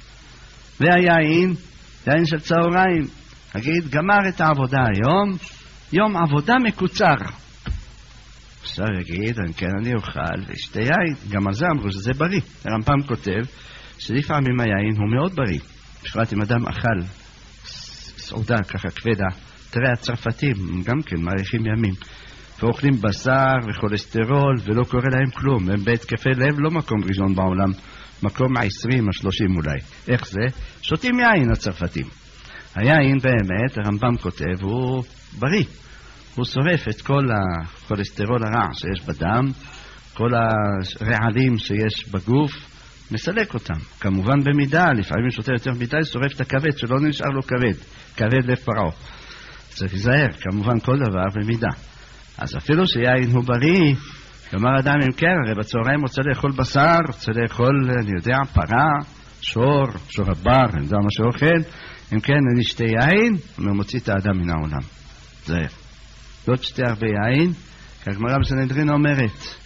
והיין, יין של צהריים, נגיד, גמר את העבודה היום, יום עבודה מקוצר. עכשיו יגיד, כן, אני אוכל ואשתה יין, גם על זה אמרו שזה בריא. הרמב"ם כותב שלפעמים היין הוא מאוד בריא. בפרט אם אדם אכל סעודה ככה כבדה, תראה הצרפתים גם כן מאריכים ימים, ואוכלים בשר וכולסטרול ולא קורה להם כלום. הם בהתקפי לב לא מקום ראשון בעולם, מקום 20 או 30 אולי. איך זה? שותים יין הצרפתים. היין באמת, הרמב"ם כותב, הוא בריא. הוא שורף את כל הכולסטרול הרע שיש בדם, כל הרעלים שיש בגוף, מסלק אותם. כמובן במידה, לפעמים שותה יותר מדי, שורף את הכבד, שלא נשאר לו כבד לב פרעה. צריך להיזהר, כמובן כל דבר במידה. אז אפילו שיין הוא בריא, כלומר אדם אם כן, הרי בצהריים רוצה לאכול בשר, רוצה לאכול, אני יודע, פרה, שור הבר, אני יודע מה שאוכל, אם כן, אני שתה יין, הוא מוציא את האדם מן העולם. זהר. לא תשתה הרבה יין, כי הגמרא בסנהדרין אומרת,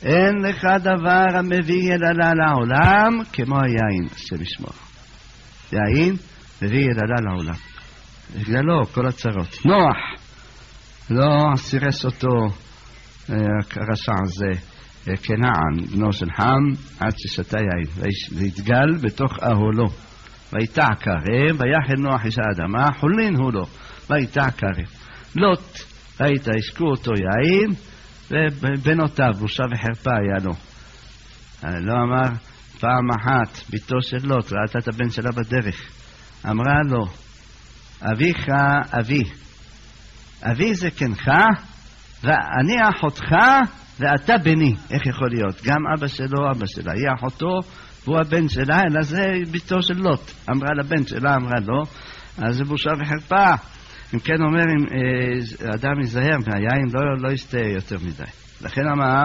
אין לך דבר המביא יללה לעולם כמו היין, השם ישמור. יין מביא יללה לעולם. בגללו כל הצרות. נוח לא סירס אותו הרשע הזה, כנען, בנו של חם, עד ששתה יין, והתגל בתוך אהלו. ויטע כרם, ויחל נוח איש האדמה, חולין הוא לו, ויטע כרם. לוט, ראית, השקו אותו יין, ובנותיו, בושה וחרפה היה לו. לא אמר, פעם אחת, ביתו של לוט, ראתה את הבן שלה בדרך. אמרה לו, אביך אבי, אבי זה כנך, ואני אחותך, ואתה בני. איך יכול להיות? גם אבא שלו, אבא שלה. היא אחותו, והוא הבן שלה, אלא זה ביתו של לוט. אמרה לבן שלה, אמרה לו, אז זה בושה וחרפה. אם כן אומר, אם אדם ייזהר מהיין, לא יסתה יותר מדי. לכן אמר,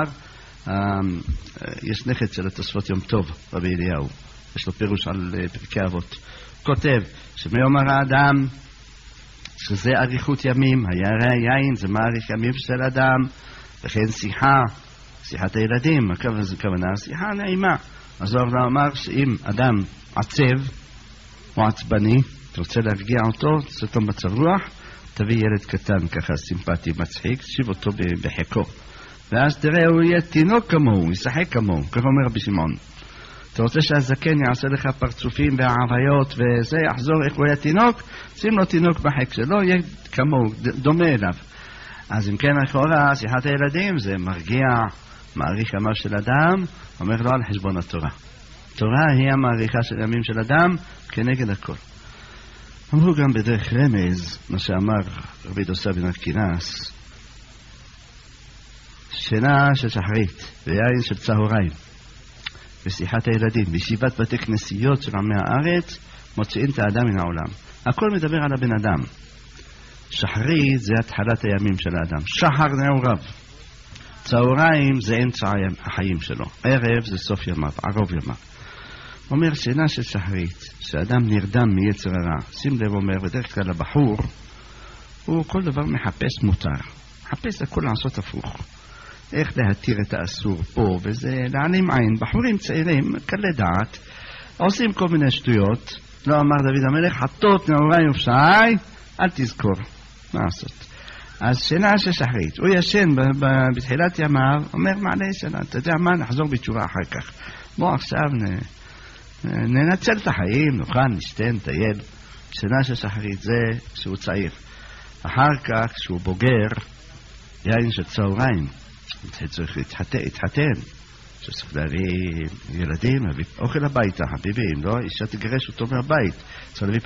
יש נכד של התוספות יום טוב, רבי אליהו. יש לו פירוש על פרקי אבות. כותב, שמאמר האדם, שזה אריכות ימים, היין זה מאריך ימים של אדם, וכן שיחת הילדים, הכוונה, שיחה נעימה. אז הוא אמר שאם אדם עצב או עצבני, אתה רוצה להרגיע אותו, תעשה אותו מצב רוח, תביא ילד קטן ככה סימפטי, מצחיק, תשיב אותו בחיקו. ואז תראה, הוא יהיה תינוק כמוהו, הוא ישחק כמוהו, כך אומר רבי שמעון. אתה רוצה שהזקן יעשה לך פרצופים והעוויות וזה יחזור איך הוא היה תינוק, שים לו תינוק בחק שלו, יהיה כמוהו, דומה אליו. אז אם כן אחורה, שיחת הילדים זה מרגיע, מעריך ימיו של אדם, אומר לו על חשבון התורה. תורה היא המעריכה של ימים של אדם כנגד הכל. אמרו גם בדרך רמז, מה שאמר רבי דוסה בן ארקינס, שינה של שחרית ויין של צהריים ושיחת הילדים וישיבת בתי כנסיות של עמי הארץ מוציאים את האדם מן העולם. הכל מדבר על הבן אדם. שחרית זה התחלת הימים של האדם, שחר נעוריו. צהריים זה אמצע החיים שלו, ערב זה סוף ימיו, ערוב ימיו. אומר שינה של שחרית, שאדם נרדם מיצר הרע. שים לב, אומר, בדרך כלל הבחור הוא כל דבר מחפש מותר, מחפש הכל לעשות הפוך, איך להתיר את האסור פה וזה, להעלים עין. בחורים צעירים קלי דעת עושים כל מיני שטויות. לא אמר דוד המלך, חטות נעוריי ופשעי אל תזכור. מה לעשות? אז שינה של שחרית, הוא ישן בתחילת ימיו, אומר מעלה שנה, אתה יודע מה, נחזור בתשובה אחר כך. בוא עכשיו ננצל את החיים, נוכל, נשתן, נטייל. שינה של שחרית זה שהוא צעיר. אחר כך, כשהוא בוגר, יין של צהריים, צריך להתחתן, שצריך להביא ילדים, להביא אוכל הביתה, חביבים, לא? אישה תגרש אותו מהבית, צריך להביא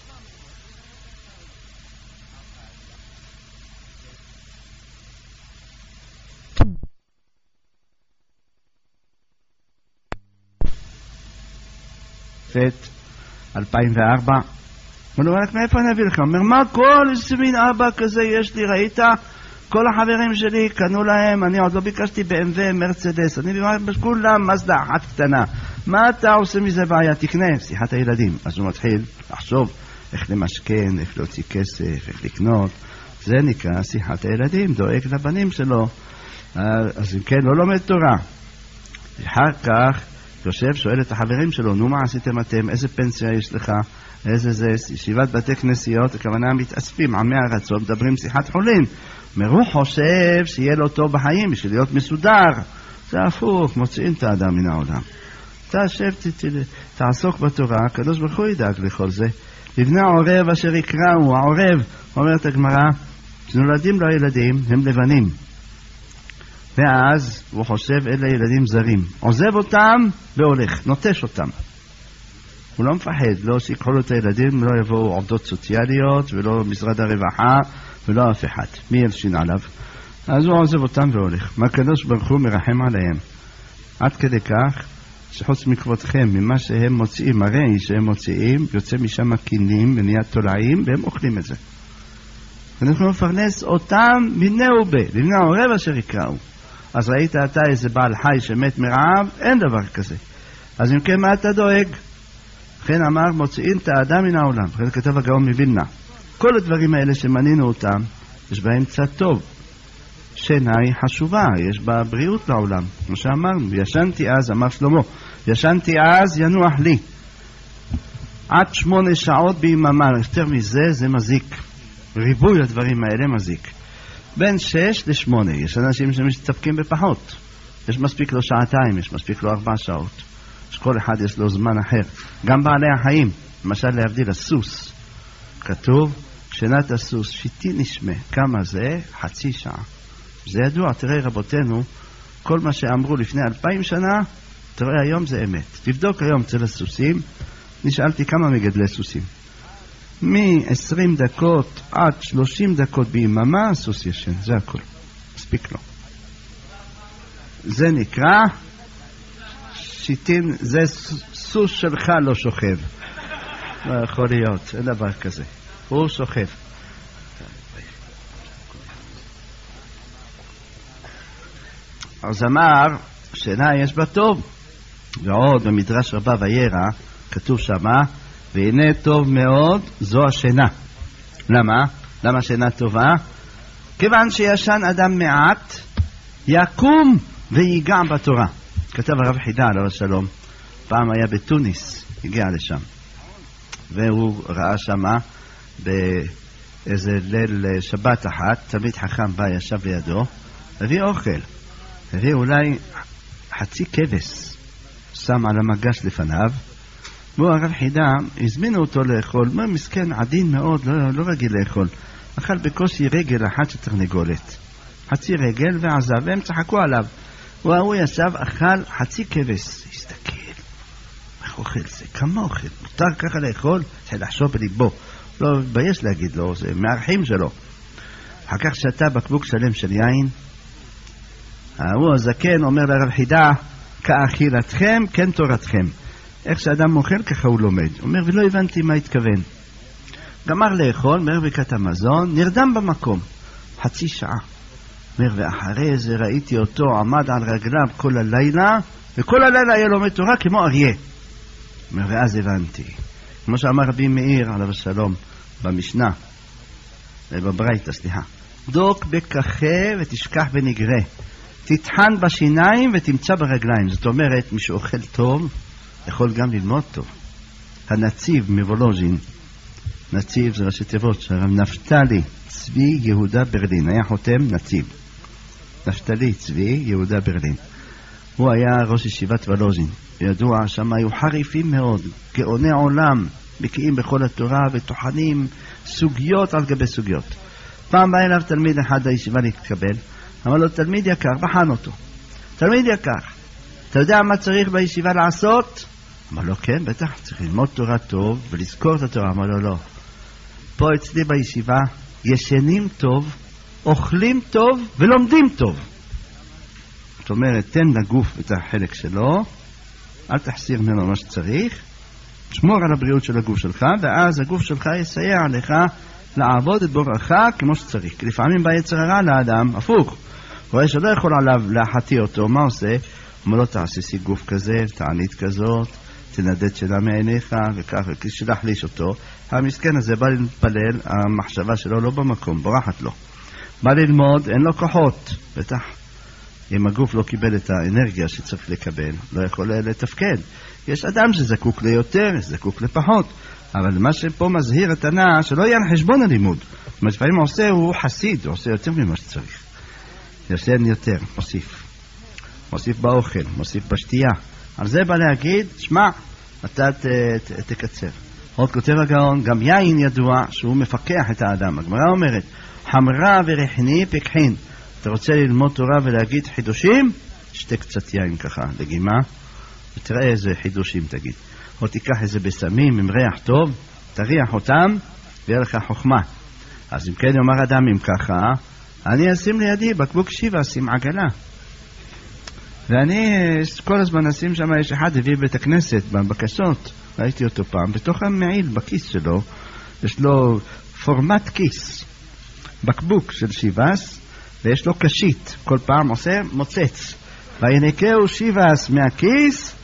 פרק 2004. הוא אומר, מאיפה אני אביא לך? הוא אומר, מה כל איזה מין אבא כזה יש לי, ראית? כל החברים שלי קנו להם, אני עוד לא ביקשתי BMW, מרצדס, אני כולם מזדה אחת קטנה. מה אתה עושה מזה בעיה? תקנה, שיחת הילדים. אז הוא מתחיל לחשוב איך למשכן, איך להוציא כסף, איך לקנות. זה נקרא שיחת הילדים, דואג לבנים שלו. אז אם כן, לא לומד תורה. אחר כך יושב, שואל את החברים שלו, נו מה עשיתם אתם? איזה פנסיה יש לך? איזה זה? ישיבת בתי כנסיות, הכוונה מתאספים, עמי הרצון, מדברים שיחת חולין. הוא חושב שיהיה לו טוב בחיים, בשביל להיות מסודר. זה הפוך, מוציאים את האדם מן העולם. תשב, תעסוק בתורה, הקדוש ברוך הוא ידאג לכל זה. לבני העורב אשר יקראו, העורב, אומרת הגמרא, שנולדים לו ילדים, הם לבנים. ואז הוא חושב אלה ילדים זרים. עוזב אותם והולך, נוטש אותם. הוא לא מפחד, לא שיקחו לו את הילדים, לא יבואו עובדות סוציאליות, ולא משרד הרווחה, ולא אף אחד. מי ילשין עליו? אז הוא עוזב אותם והולך. מה הקדוש ברוך הוא מרחם עליהם. עד כדי כך, שחוץ מכבודכם, ממה שהם מוציאים, הרי שהם מוציאים, יוצא משם הכינים ונהיה תולעים, והם אוכלים את זה. אנחנו נפרנס אותם מנהו בה, לבני העורב אשר יקראו. אז ראית אתה איזה בעל חי שמת מרעב? אין דבר כזה. אז אם כן, מה אתה דואג? לכן אמר, מוציאים את האדם מן העולם. לכן כתב הגאון מווילנה. כל הדברים האלה שמנינו אותם, יש בהם צד טוב. שינה היא חשובה, יש בה בריאות לעולם. כמו שאמרנו, ישנתי אז, אמר שלמה, ישנתי אז ינוח לי. עד 8 שעות ביממה, יותר מזה זה מזיק. ריבוי הדברים האלה מזיק. בין 6 ל-8, יש אנשים שמסתפקים בפחות. יש מספיק לו 2 שעות, יש מספיק לו 4 שעות. שכל אחד יש לו זמן אחר. גם בעלי החיים, למשל להבדיל הסוס, כתוב, שינת הסוס, שיטי נשמע, כמה זה? 0.5 שעה. זה ידוע, תראה רבותינו, כל מה שאמרו לפני 2000 שנה, תראה היום זה אמת. תבדוק היום אצל הסוסים, נשאלתי כמה מגדלי סוסים. מ-20 דקות עד 30 דקות ביממה, הסוס ישן, זה הכל. מספיק לו. זה נקרא, שיטין, זה סוס שלך לא שוכב. לא יכול להיות, אין דבר כזה. הוא שוכב. אז אמר, שינה יש בה טוב. ועוד במדרש רבה וירא, כתוב שמה, והנה טוב מאוד, זו השינה. למה? למה שינה טובה? כיוון שישן אדם מעט, יקום ויגע בתורה. כתב הרב חידה עליו השלום, פעם היה בתוניס, הגיע לשם. והוא ראה שמה, באיזה ליל שבת אחת, תלמיד חכם בא, ישב לידו, הביא אוכל. הביא אולי חצי כבש, שם על המגש לפניו, והוא הרב חידה, הזמינו אותו לאכול, מה מסכן, עדין מאוד, לא רגיל לאכול. אכל בקושי רגל אחת של תרנגולת. חצי רגל ועזב, והם צחקו עליו. והוא ישב, אכל חצי כבש. הסתכל, איך אוכל זה? כמה אוכל? מותר ככה לאכול? צריך לחשוב בליבו. לא מתבייש להגיד לו, זה מערכים שלו. אחר כך שתה בקבוק שלם של יין. הוא הזקן אומר לרב חידה, כאכילתכם כן תורתכם. איך שאדם מוכל ככה הוא לומד. אומר, ולא הבנתי מה התכוון. גמר לאכול, מרבקת המזון, נרדם במקום. 0.5 שעה. אומר, ואחרי זה ראיתי אותו עמד על רגליו כל הלילה, וכל הלילה היה לומד תורה כמו אריה. אומר, ואז הבנתי. כמו שאמר רבי מאיר עליו השלום במשנה, בברייתא, סליחה. דוק בככה ותשכח בנגרה. תטחן בשיניים ותמצא ברגליים. זאת אומרת, מי שאוכל טוב, יכול גם ללמוד טוב. הנציב מוולוז'ין, נציב זה ראשי תיבות, שהרב נפתלי צבי יהודה ברלין, היה חותם נציב. נפתלי צבי יהודה ברלין. הוא היה ראש ישיבת וולוז'ין. ידוע, שם היו חריפים מאוד, גאוני עולם, בקיאים בכל התורה וטוחנים סוגיות על גבי סוגיות. פעם בא אליו תלמיד אחד הישיבה להתקבל, אמר לו, תלמיד יקר, בחן אותו. תלמיד יקר, אתה יודע מה צריך בישיבה לעשות? אמר לו, כן, בטח, צריך ללמוד תורה טוב ולזכור את התורה. אמר לו, לא. פה אצלי בישיבה ישנים טוב, אוכלים טוב ולומדים טוב. זאת אומרת, תן לגוף את החלק שלו, אל תחסיר ממנו מה שצריך, תשמור על הבריאות של הגוף שלך, ואז הגוף שלך יסייע לך לעבוד את בורך כמו שצריך. כי לפעמים ביצר הרע לאדם, הפוך, הוא רואה שלא יכול עליו להחטיא אותו, מה עושה? אומר לו, תעשי גוף כזה, תענית כזאת, תנדד שינה מעיניך, וכך, שלהחליש אותו. המסכן הזה בא להתפלל, המחשבה שלו לא במקום, בורחת לו. בא ללמוד, אין לו כוחות, בטח. אם הגוף לא קיבל את האנרגיה שצריך לקבל, לא יכול לתפקד. יש אדם שזקוק ליותר, זקוק לפחות. אבל מה שפה מזהיר את התנא, שלא יהיה על חשבון הלימוד. מה שפעמים עושה, הוא חסיד, הוא עושה יותר ממה שצריך. ישן יותר, מוסיף באוכל, מוסיף בשתייה. על זה בא להגיד, שמע, אתה תקצר. עוד כותב הגאון, גם יין ידוע שהוא מפקח את האדם. הגמרא אומרת, חמרה ורחני פקחין. אתה רוצה ללמוד תורה ולהגיד חידושים? שתה קצת יין ככה, לגימה, ותראה איזה חידושים תגיד. או תיקח איזה בסמים עם ריח טוב, תריח אותם, ויהיה לך חוכמה. אז אם כן יאמר אדם אם ככה, אני אשים לידי בקבוק שיבה, אשים עגלה. ואני כל הזמן אשים שם, יש אחד הביא בית הכנסת בבקשות, ראיתי אותו פעם, בתוך המעיל בכיס שלו, יש לו פורמט כיס, בקבוק של שיבס, ויש לו קשית, כל פעם עושה מוצץ. וינקהו שיבס מהכיס,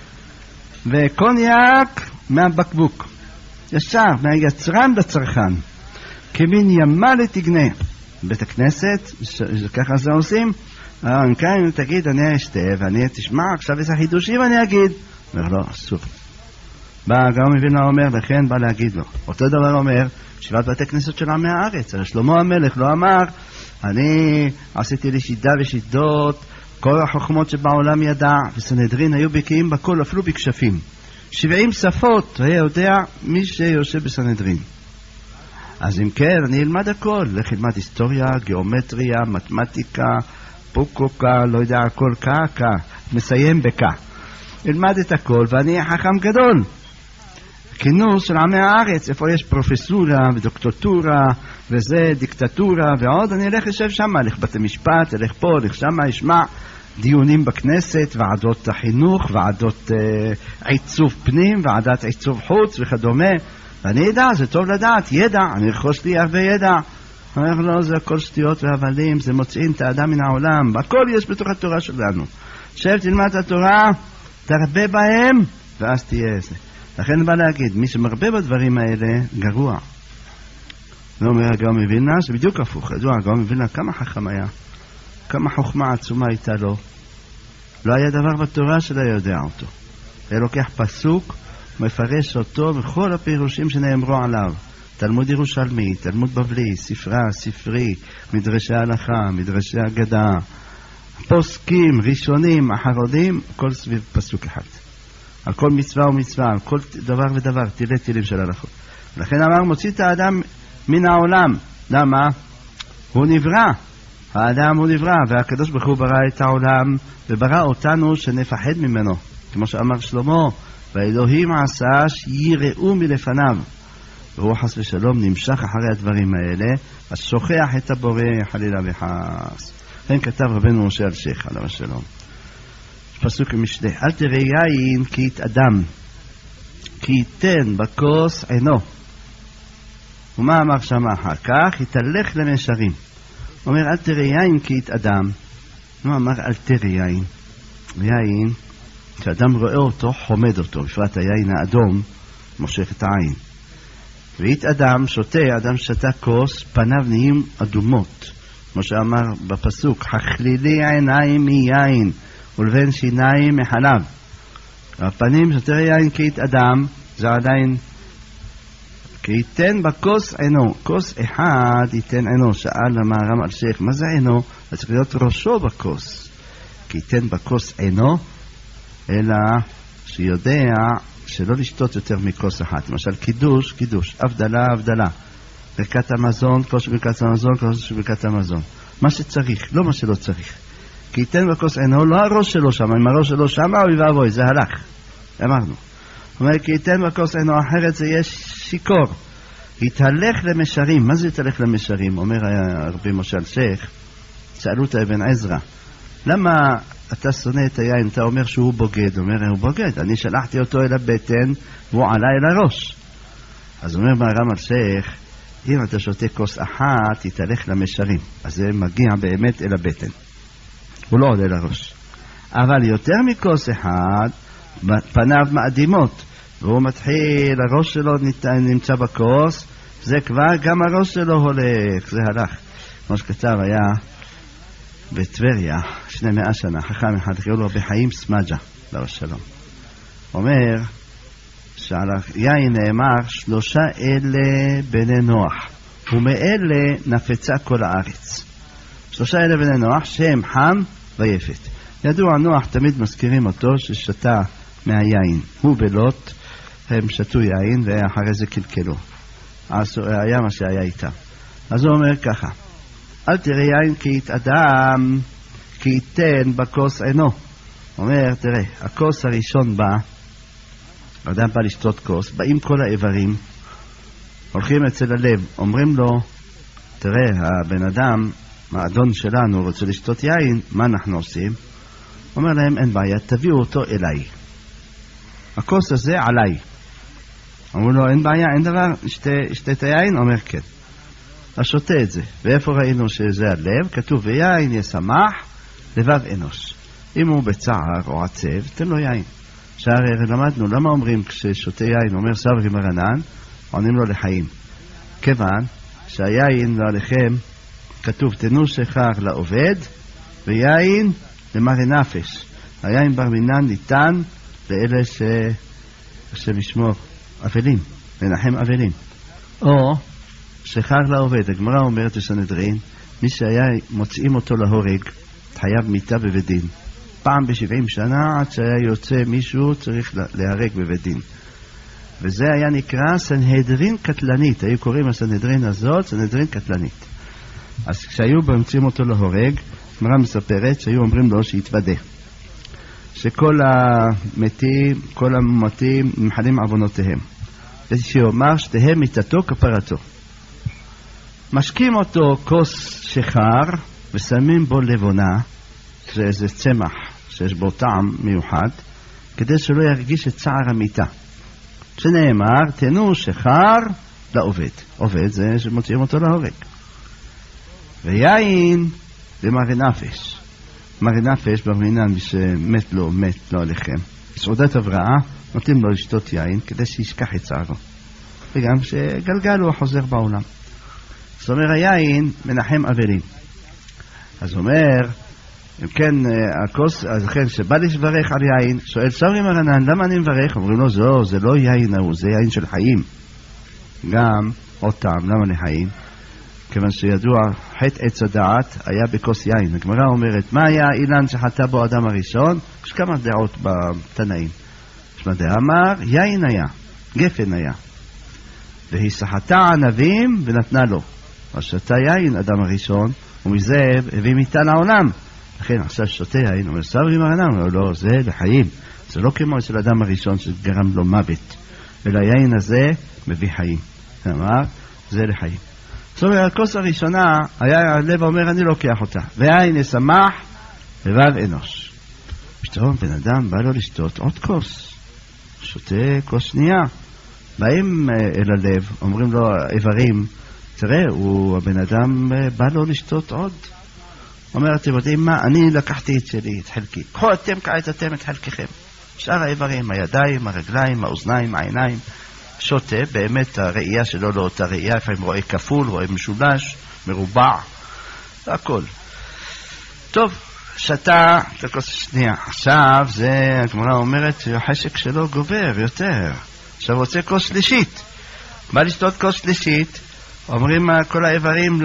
וקוניאק מהבקבוק. ישר, מהיצרן לצרכן. כמין ימה לתגנה. בית הכנסת, ככה זה עושים, אם כאן תגיד אני אשתה ואני תשמע עכשיו איזה חידושים אני אגיד, אומר לא, אסור. בא הגאון מווילנה אומר, לכן בא להגיד לו. אותו דבר אומר, שבעת בתי כנסת של עמי הארץ. שלמה המלך לא אמר, אני עשיתי לי שידה ושידות, כל החוכמות שבעולם ידע, וסנהדרין היו בקיאים בכל, אפילו בכשפים. 70 שפות היה יודע מי שיושב בסנהדרין. אז אם כן, אני אלמד הכל. לך ילמד היסטוריה, גיאומטריה, מתמטיקה, פוקוקה, לא יודע, הכל קה, מסיים בקה. אלמד את הכל ואני אהיה חכם גדול. כינוס של עמי הארץ, איפה יש פרופסורה ודוקטורטורה וזה דיקטטורה ועוד, אני אלך לשב שם, אלך בתי משפט, אלך פה, אלך שם, אשמע דיונים בכנסת, ועדות החינוך, ועדות עיצוב פנים, ועדת עיצוב חוץ וכדומה, ואני ידע, זה טוב לדעת, ידע, אני ארכוש לי הרבה ידע. אני אומר לו, זה הכל שטויות והבלים, זה מוציאים את האדם מן העולם, הכל יש בתוך התורה שלנו. שב תלמד את התורה, תרבה בהם, ואז תהיה איזה. לכן בא להגיד, מי שמרבה בדברים האלה, גרוע. לא אומר הגאון מווילנה, זה בדיוק הפוך. ידוע, הגאון מווילנה, כמה חכם היה, כמה חוכמה עצומה הייתה לו. לא היה דבר בתורה שלא יודע אותו. היה לוקח פסוק, מפרש אותו וכל הפירושים שנאמרו עליו. תלמוד ירושלמי, תלמוד בבלי, ספרה, ספרי, מדרשי הלכה, מדרשי אגדה, פוסקים, ראשונים, אחרונים, כל סביב פסוק אחד. על כל מצווה ומצווה, על כל דבר ודבר, תילי תילים של הלכות. לכן אמר, מוציא את האדם מן העולם. למה? הוא נברא. האדם הוא נברא, והקדוש ברוך הוא ברא את העולם, וברא אותנו שנפחד ממנו. כמו שאמר שלמה, והאלוהים עשה שיראו מלפניו. והוא חס ושלום נמשך אחרי הדברים האלה, אז שוכח את הבורא חלילה וחס. לכן כתב רבנו משה אלשיך, עליו השלום. פסוק משנה, אל תראה יין כי יתאדם, כי ייתן בכוס עינו. ומה אמר שם אחר כך? יתהלך למישרים. הוא אומר, אל תראה יין כי יתאדם. הוא אמר, אל תראה יין. יין, כשאדם רואה אותו, חומד אותו. בפרט היין האדום, מושך את העין. ויתאדם, שותה, אדם שתה כוס, פניו נהיים אדומות. כמו שאמר בפסוק, הכלילי עיניים מיין. ולבן שיניים מחלב. הפנים יותר יין כי יתאדם, זה עדיין כי ייתן בכוס עינו. כוס אחד ייתן עינו. שאל המהר"ם אלשיך, מה זה עינו? זה צריך להיות ראשו בכוס. כי ייתן בכוס עינו, אלא שיודע שלא לשתות יותר מכוס אחת. למשל קידוש, קידוש, הבדלה, הבדלה. ברכת המזון, כל שברכת המזון, כל שברכת המזון. מה שצריך, לא מה שלא צריך. כי ייתן בכוס עינו, לא הראש שלו שם, אם הראש שלו שם, אוי ואבוי, זה הלך. אמרנו. הוא אומר, כי ייתן בכוס עינו, אחרת זה יש שיקור. יתהלך למשרים. מה זה יתהלך למשרים? אומר הרבי משה אלשיך, שאלו את אבן עזרא, למה אתה שונא את היין? אתה אומר שהוא בוגד. הוא אומר, הוא בוגד. אני שלחתי אותו אל הבטן, והוא עלה אל הראש. אז אומר מהר"ם אלשיך, אם אתה שותה כוס אחת, יתהלך למשרים. אז זה מגיע באמת אל הבטן. הוא לא עולה לראש. אבל יותר מכוס אחד, פניו מאדימות, והוא מתחיל, הראש שלו נמצא בכוס, זה כבר גם הראש שלו הולך, זה הלך. כמו שכתב היה בטבריה, 200 שנה, חכם אחד, קראו לו בחיים סמג'ה, לא שלום. אומר, שעל היין נאמר, 3 אלה בני נוח, ומאלה נפצה כל הארץ. 3 אלה בני נוח, שם חם ויפת. ידוע, נוח תמיד מזכירים אותו ששתה מהיין. הוא ולוט, הם שתו יין ואחרי זה קלקלו. אז היה מה שהיה איתה. אז הוא אומר ככה, אל תראה יין כי יתאדם, כי ייתן בכוס עינו. הוא אומר, תראה, הכוס הראשון בא, אדם בא לשתות כוס, באים כל האיברים, הולכים אצל הלב, אומרים לו, תראה, הבן אדם, האדון שלנו רוצה לשתות יין, מה אנחנו עושים? אומר להם, אין בעיה, תביאו אותו אליי. הכוס הזה עליי. אמרו לו, אין בעיה, אין דבר, שתה את היין? אומר כן. אז שותה את זה. ואיפה ראינו שזה הלב? כתוב, ויין ישמח לבב אנוש. אם הוא בצער או עצב, תן לו יין. שהרי למדנו, למה אומרים כששותה יין, אומר סברי מרנן, עונים לו לחיים. כיוון שהיין לא עליכם, כתוב תנו שכר לעובד ויין למרי נפש. היין בר מינן ניתן לאלה השם ישמור אבלים, לנחם אבלים. או שכר לעובד, הגמרא אומרת בסנהדרין, מי שהיה מוצאים אותו להורג חייב מיתה בבית דין. פעם ב-70 שנה עד שהיה יוצא מישהו צריך להרג בבית דין. וזה היה נקרא סנהדרין קטלנית. היו קוראים הסנהדרין הזאת סנהדרין קטלנית. אז כשהיו מוצאים אותו להורג, הגמרא מספרת שהיו אומרים לו שיתוודה, שכל המתים, כל המומתים נמחלים עוונותיהם, ושיאמר שתהא מיתתו כפרתו. משקים אותו כוס שחר ושמים בו לבונה, זה איזה צמח שיש בו טעם מיוחד, כדי שלא ירגיש את צער המיטה. שנאמר תנו שחר לעובד. עובד זה שמוצאים אותו להורג. ויין למרי נפש. מרי נפש במינן, מי שמת לו, מת לא עליכם. סעודת הבראה נותנים לו לשתות יין כדי שישכח את צערו, וגם שגלגל הוא החוזר בעולם. זאת אומרת היין מנחם אבלים. אז אומר אם כן הכוס, אז לכן שבא לברך על יין, שואל סברי מרנן למה אני מברך? אומרים לו זה לא יין ההוא, זה יין של חיים. גם עוד טעם, למה לחיים? כיוון שידוע חטא עץ הדעת היה בכוס יין. הגמרא אומרת מה היה אילן שחטא בו אדם הראשון? יש כמה דעות בתנאים. יש מדעה אמר יין היה, גפן היה, והיא שחטה ענבים ונתנה לו, אז שתה יין אדם הראשון ומזה הביא מיתה לעולם. לכן עכשיו שותה יין, אומר סברי מרנן, אומר לא, זה לחיים, זה לא כמו אצל אדם הראשון שגרם לו מוות, אלא היין הזה מביא חיים. אמר זה לחיים. זאת אומרת, הכוס הראשונה, היה הלב אומר, אני לוקח אותה. והיין ישמח, לבב אנוש. פתאום בן אדם בא לו לשתות עוד כוס. שותה כוס שנייה. באים אל הלב, אומרים לו, איברים, תראה, הבן אדם בא לו לשתות עוד. אומר, אתם יודעים מה? אני לקחתי את שלי, את חלקי. קחו אתם כעת אתם את חלקכם. שאר האיברים, הידיים, הרגליים, האוזניים, העיניים. שותה, באמת הראייה שלו לא אותה ראייה, לפעמים רואה כפול, רואה משולש, מרובע, הכל. טוב, שתה את הכוס השנייה. עכשיו זה, הגמרא אומרת, החשק שלו גובר יותר. עכשיו רוצה כוס שלישית. בא לשתות כוס שלישית, אומרים כל האיברים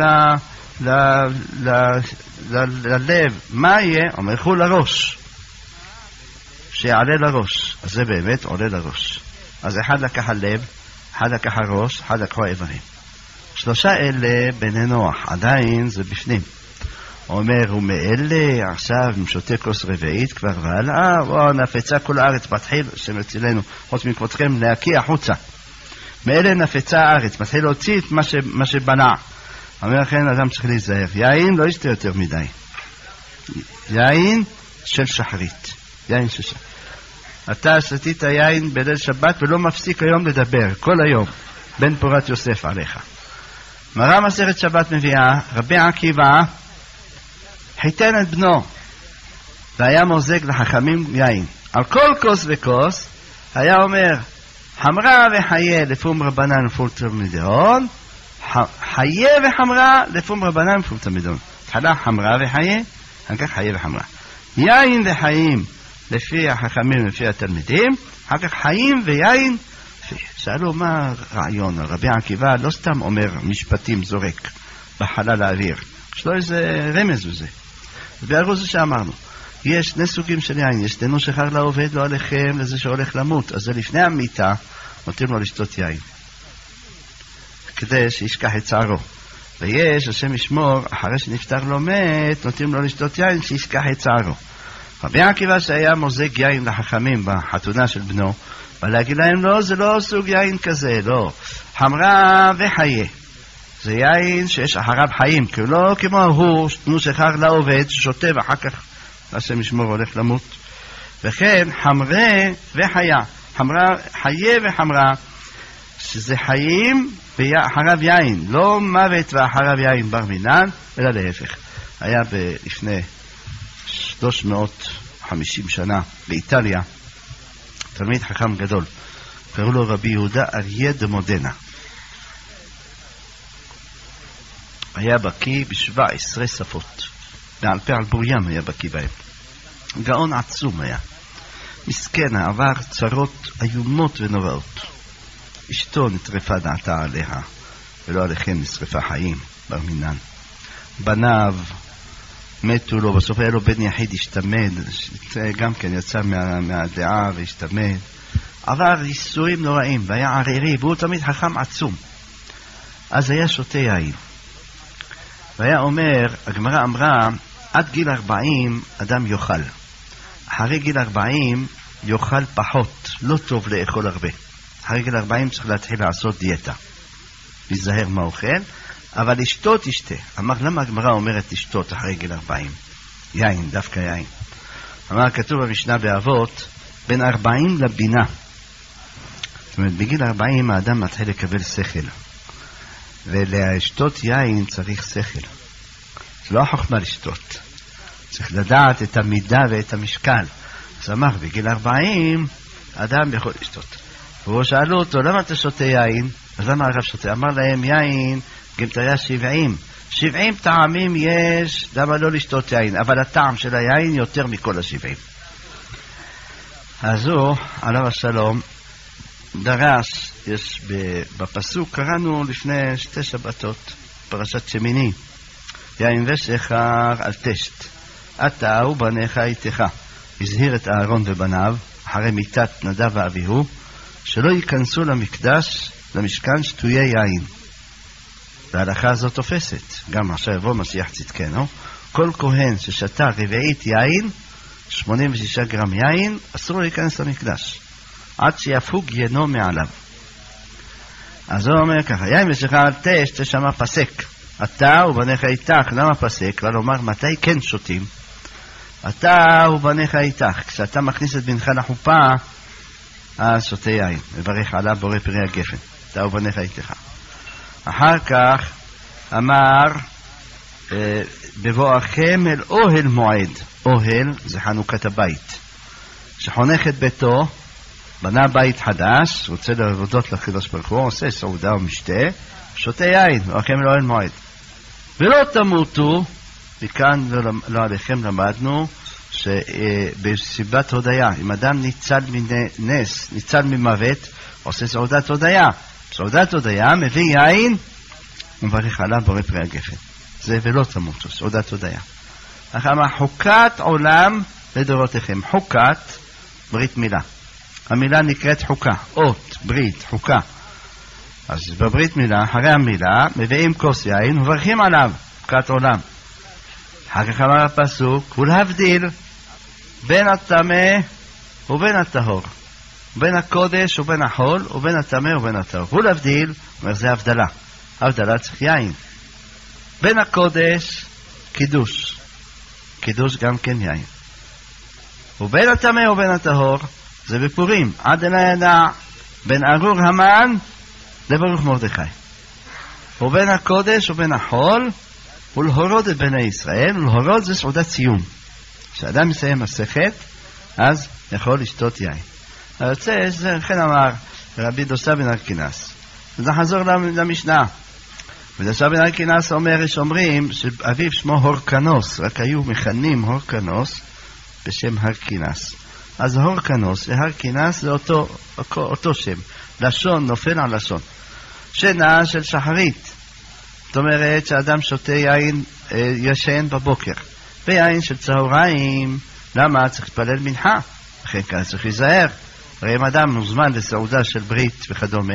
ללב, מה יהיה? אומר, ילכו לראש. שיעלה לראש. אז זה באמת עולה לראש. אז אחד לקח הלב, אחד לקח הראש, אחד לקחו האיברים. שלושה אלה בני נוח, עדיין זה בפנים. אומר, ומאלה עכשיו משותה כוס רביעית כבר והלאה, נפצה כל הארץ מתחיל, שמצילנו, חוץ מכבודכם, להקיע חוצה. מאלה נפצה הארץ, מתחיל להוציא את מה שבנע. אומר לכן, אדם צריך להיזהר. יין לא ישתה יותר מדי. יין של שחרית. יין של שחרית. אתה שתית יין בליל שבת ולא מפסיק היום לדבר, כל היום, בן פורת יוסף עליך. מראה מסכת שבת מביאה, רבי עקיבא חיתן את בנו, והיה מוזג לחכמים יין. על כל כוס וכוס, היה אומר, חמרה וחיה לפום רבנן לפום תלמידון, חיה וחמרה לפום רבנן לפום תלמידון. התחלה חמרה וחיה, אחר כך חיה וחמרה. יין וחיים, לפי החכמים, לפי התלמידים, אחר כך חיים ויין. שאלו מה רעיון, רבי עקיבא לא סתם אומר משפטים זורק בחלל האוויר, יש לו איזה רמז בזה. והראו זה שאמרנו, יש שני סוגים של יין, יש תנו שכר לעובד לא עליכם לזה שהולך למות, אז זה לפני המיטה נותנים לו לשתות יין כדי שישכח את צערו, ויש השם ישמור אחרי שנפטר לו מת נותנים לו לשתות יין שישכח את צערו. רבי עקיבא שהיה מוזג יין לחכמים בחתונה של בנו, ולהגיד להם לא, זה לא סוג יין כזה, לא, חמרה וחיה, זה יין שיש אחריו חיים, כי לא כמו הוא תנו שכר לעובד ששותה ואחר כך השם ישמור הולך למות. וכן חמרה וחיה, חיה וחמרה, שזה חיים ואחריו יין, לא מוות ואחריו יין בר מינן, אלא להפך. היה לפני 350 שנה באיטליה תלמיד חכם גדול, קראו לו רבי יהודה אריה דה מודנה. היה בקיא ב17 שפות. בעל פה על בוריים היה בקיא בהם. גאון עצום היה. מסכן, עבר צרות איומות ונוראות. אשתו נטרפה דעתה עליה, ולא עליכם נשרפה חיים, בר מינן. בניו מתו לו, בסוף היה לו בן יחיד, השתמד, גם כן יצא מהדעה והשתמד. עבר ייסורים נוראים, והיה ערירי, והוא תמיד חכם עצום. אז היה שותה יין. והיה אומר, הגמרא אמרה, עד גיל 40 אדם יאכל. אחרי גיל 40 יאכל פחות, לא טוב לאכול הרבה. אחרי גיל 40 צריך להתחיל לעשות דיאטה. להיזהר מה אוכל, אבל לשתות תשתה. אמר, למה הגמרא אומרת לשתות אחרי גיל 40? יין, דווקא יין. אמר, כתוב במשנה באבות, בין 40 לבינה. זאת אומרת, בגיל 40 האדם מתחיל לקבל שכל. ולשתות יין צריך שכל. זה לא חוכמה לשתות. צריך לדעת את המידה ואת המשקל. אז אמר, בגיל 40 אדם יכול לשתות. והוא שאלו אותו, למה אתה שותה יין? אז למה הרב שותה? אמר להם, יין, גם תראה 70. 70 טעמים יש, למה לא לשתות יין? אבל הטעם של היין יותר מכל ה70. אז הוא, עליו השלום, דרש, יש בפסוק, קראנו לפני 2 שבתות, פרשת שמיני, יין ושכר על תשת, אתה ובניך איתך. הזהיר את אהרון ובניו, אחרי מיתת נדב ואביהו, שלא ייכנסו למקדש, למשכן שטויי יין. וההלכה הזאת תופסת, גם עכשיו יבוא משיח צדקנו, כל כהן ששתה רבעית יין, 86 גרם יין, אסור להיכנס למקדש, עד שיפוג ינו מעליו. אז הוא אומר ככה, יין ושכר על תשת, שמה פסק. אתה ובניך איתך, למה פסק? ולומר, מתי כן שותים? אתה ובניך איתך, כשאתה מכניס את בנך לחופה, אז שותה יין, מברך עליו בורא פרי הגפן, אתה ובניך איתך. אחר כך אמר, בבואכם אל אוהל מועד. אוהל זה חנוכת הבית. שחונך את ביתו, בנה בית חדש, רוצה להודות לקדוש ברוך הוא, עושה סעודה ומשתה, שותה יין, בואכם אל אוהל מועד. ולא תמותו, וכאן לא עליכם למדנו, שבסיבת הודיה, אם אדם ניצל מנס, ניצל ממוות, עושה סעודת הודיה. סעודת הודיה מביא יין, ומברך עליו בורא פרי הגפן. זה ולא תמותו, סעודת הודיה. אחר מה, חוקת עולם לדורותיכם. חוקת, ברית מילה. המילה נקראת חוקה, אות, ברית, חוקה. אז בברית מילה, אחרי המילה, מביאים כוס יין, ומברכים עליו, חוקת עולם. אחר כך אמר הפסוק, ולהבדיל בין הטמא ובין הטהור, בין הקודש ובין החול, ובין הטמא ובין הטהור. ולהבדיל, אומר זה הבדלה. הבדלה צריך יין. בין הקודש, קידוש. קידוש גם כן יין. ובין הטמא ובין הטהור, זה בפורים. עד אלה ידע, בין ארור המן לברוך מרדכי. ובין הקודש ובין החול, ולהורות את בני ישראל. ולהורות זה סעודת סיום. כשאדם מסיים מסכת, אז יכול לשתות יין. היוצא, לכן אמר רבי דוסה בן ארקינס. ונחזור למשנה. ודוסה בן ארקינס אומר, יש אומרים שאביו שמו הורקנוס, רק היו מכנים הורקנוס בשם הרקינס. אז הורקנוס והרקינס זה אותו שם. לשון נופל על לשון. שינה של שחרית. זאת אומרת שאדם שותה יין ישן בבוקר. ויין של צהריים, למה? צריך להתפלל מנחה. לכן כאן צריך להיזהר. הרי אם אדם מוזמן לסעודה של ברית וכדומה,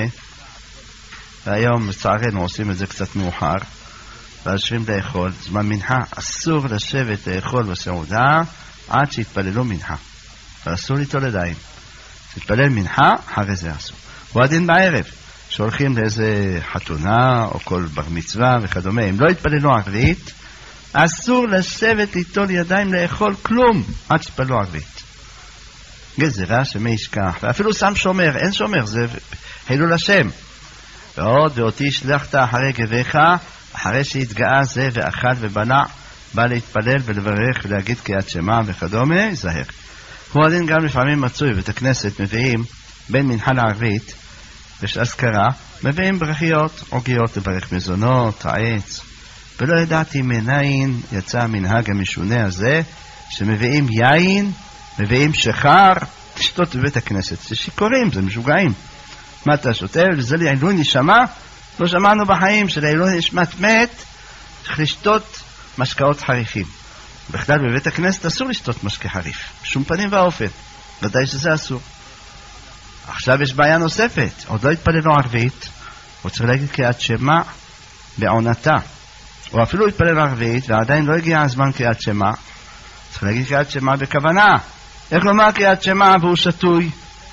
והיום לצערנו עושים את זה קצת מאוחר, ואשרים לאכול, זמן מנחה, אסור לשבת לאכול בסעודה עד שיתפללו מנחה. ואסור ליטול ידיים. להתפלל מנחה, אחרי זה אסור. ועדין בערב, שהולכים לאיזה חתונה או כל בר מצווה וכדומה, אם לא יתפללו ערבית, אסור לשבת ליטול ידיים לאכול כלום עד שיתפללו ערבית. גזירה שמי ישכח, ואפילו שם שומר, אין שומר, זה חילול השם. ועוד, ואותי שלחת אחרי גביך, אחרי שהתגאה זה ואכל ובנה, בא להתפלל ולברך ולהגיד קריאת שמע וכדומה, יזהר. כמו הדין גם לפעמים מצוי, בית הכנסת מביאים בין מנחה לערבית, יש אזכרה, מביאים ברכיות, עוגיות לברך מזונות, העץ, ולא ידעתי מניין יצא המנהג המשונה הזה, שמביאים יין, מביאים שחר, לשתות בבית הכנסת. זה שיקורים, זה משוגעים. מה אתה שותה? וזה לעילוי נשמה? לא שמענו בחיים שלעילוי נשמת מת, צריך לשתות משקאות חריפים. בכלל בבית הכנסת אסור לשתות משקה חריף, בשום פנים ואופן. ודאי שזה אסור. עכשיו יש בעיה נוספת, עוד לא התפללו ערבית, הוא צריך להגיד קריאת שמע בעונתה. או אפילו התפלל ערבית ועדיין לא הגיע הזמן קריאת שמע, צריך להגיד קריאת שמע בכוונה. איך לומר קריאת שמע והוא שטוי?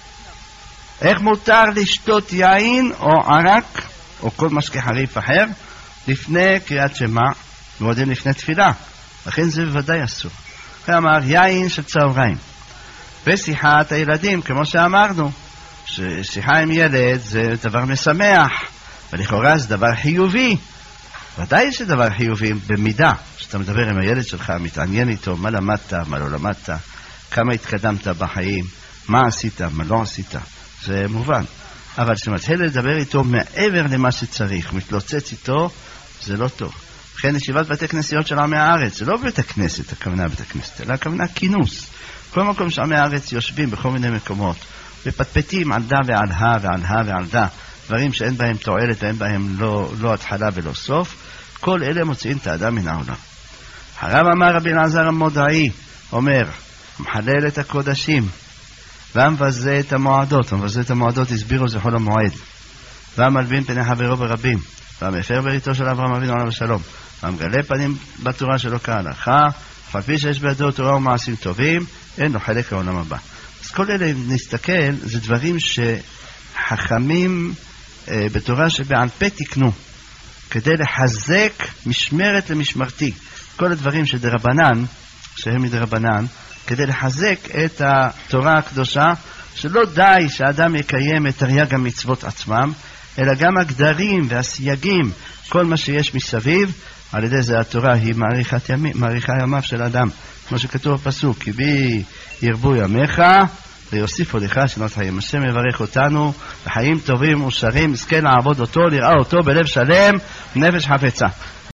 איך מותר לשתות יין או ערק או כל משקה חריף אחר לפני קריאת שמע ועוד לפני תפילה? לכן זה בוודאי אסור. הוא אמר יין של צהריים. ושיחת הילדים, כמו שאמרנו, ששיחה עם ילד זה דבר משמח, ולכאורה זה דבר חיובי. ודאי שדבר חיובי במידה, שאתה מדבר עם הילד שלך, מתעניין איתו, מה למדת, מה לא למדת, כמה התקדמת בחיים, מה עשית, מה לא עשית, זה מובן. אבל כשמתחיל לדבר איתו מעבר למה שצריך, מתלוצץ איתו, זה לא טוב. לכן ישיבת בתי כנסיות של עמי הארץ, זה לא בית הכנסת, הכוונה בית הכנסת, אלא הכוונה כינוס. כל מקום שעמי הארץ יושבים בכל מיני מקומות, ופטפטים על דה ועל ה ועל ה ועל דה, דברים שאין בהם תועלת ואין בהם לא התחלה ולא סוף, כל אלה מוציאים את האדם מן העולם. הרב אמר רבי אלעזר המודעי, אומר, מחלל את הקודשים, והמבזה את המועדות, המבזה את המועדות הסבירו זה חול המועד, והמלבין פני חברו ברבים, והמפר בריתו של אברהם אבינו עליו השלום, והמגלה פנים בתורה שלו כהלכה, אף על פי שיש בידו תורה ומעשים טובים, אין לו חלק לעולם הבא. אז כל אלה נסתכל, זה דברים שחכמים בתורה שבעל פה תקנו, כדי לחזק משמרת למשמרתי. כל הדברים שדרבנן, שהם מדרבנן, כדי לחזק את התורה הקדושה, שלא די שהאדם יקיים את תרי"ג המצוות עצמם, אלא גם הגדרים והסייגים, כל מה שיש מסביב, על ידי זה התורה היא מאריכה ימיו של האדם. כמו שכתוב בפסוק, כי בי ירבו ימיך, ויוסיפו לך שנות חיים. השם יברך אותנו בחיים טובים ושרים, נזכה לעבוד אותו, לראה אותו בלב שלם, נפש חפצה.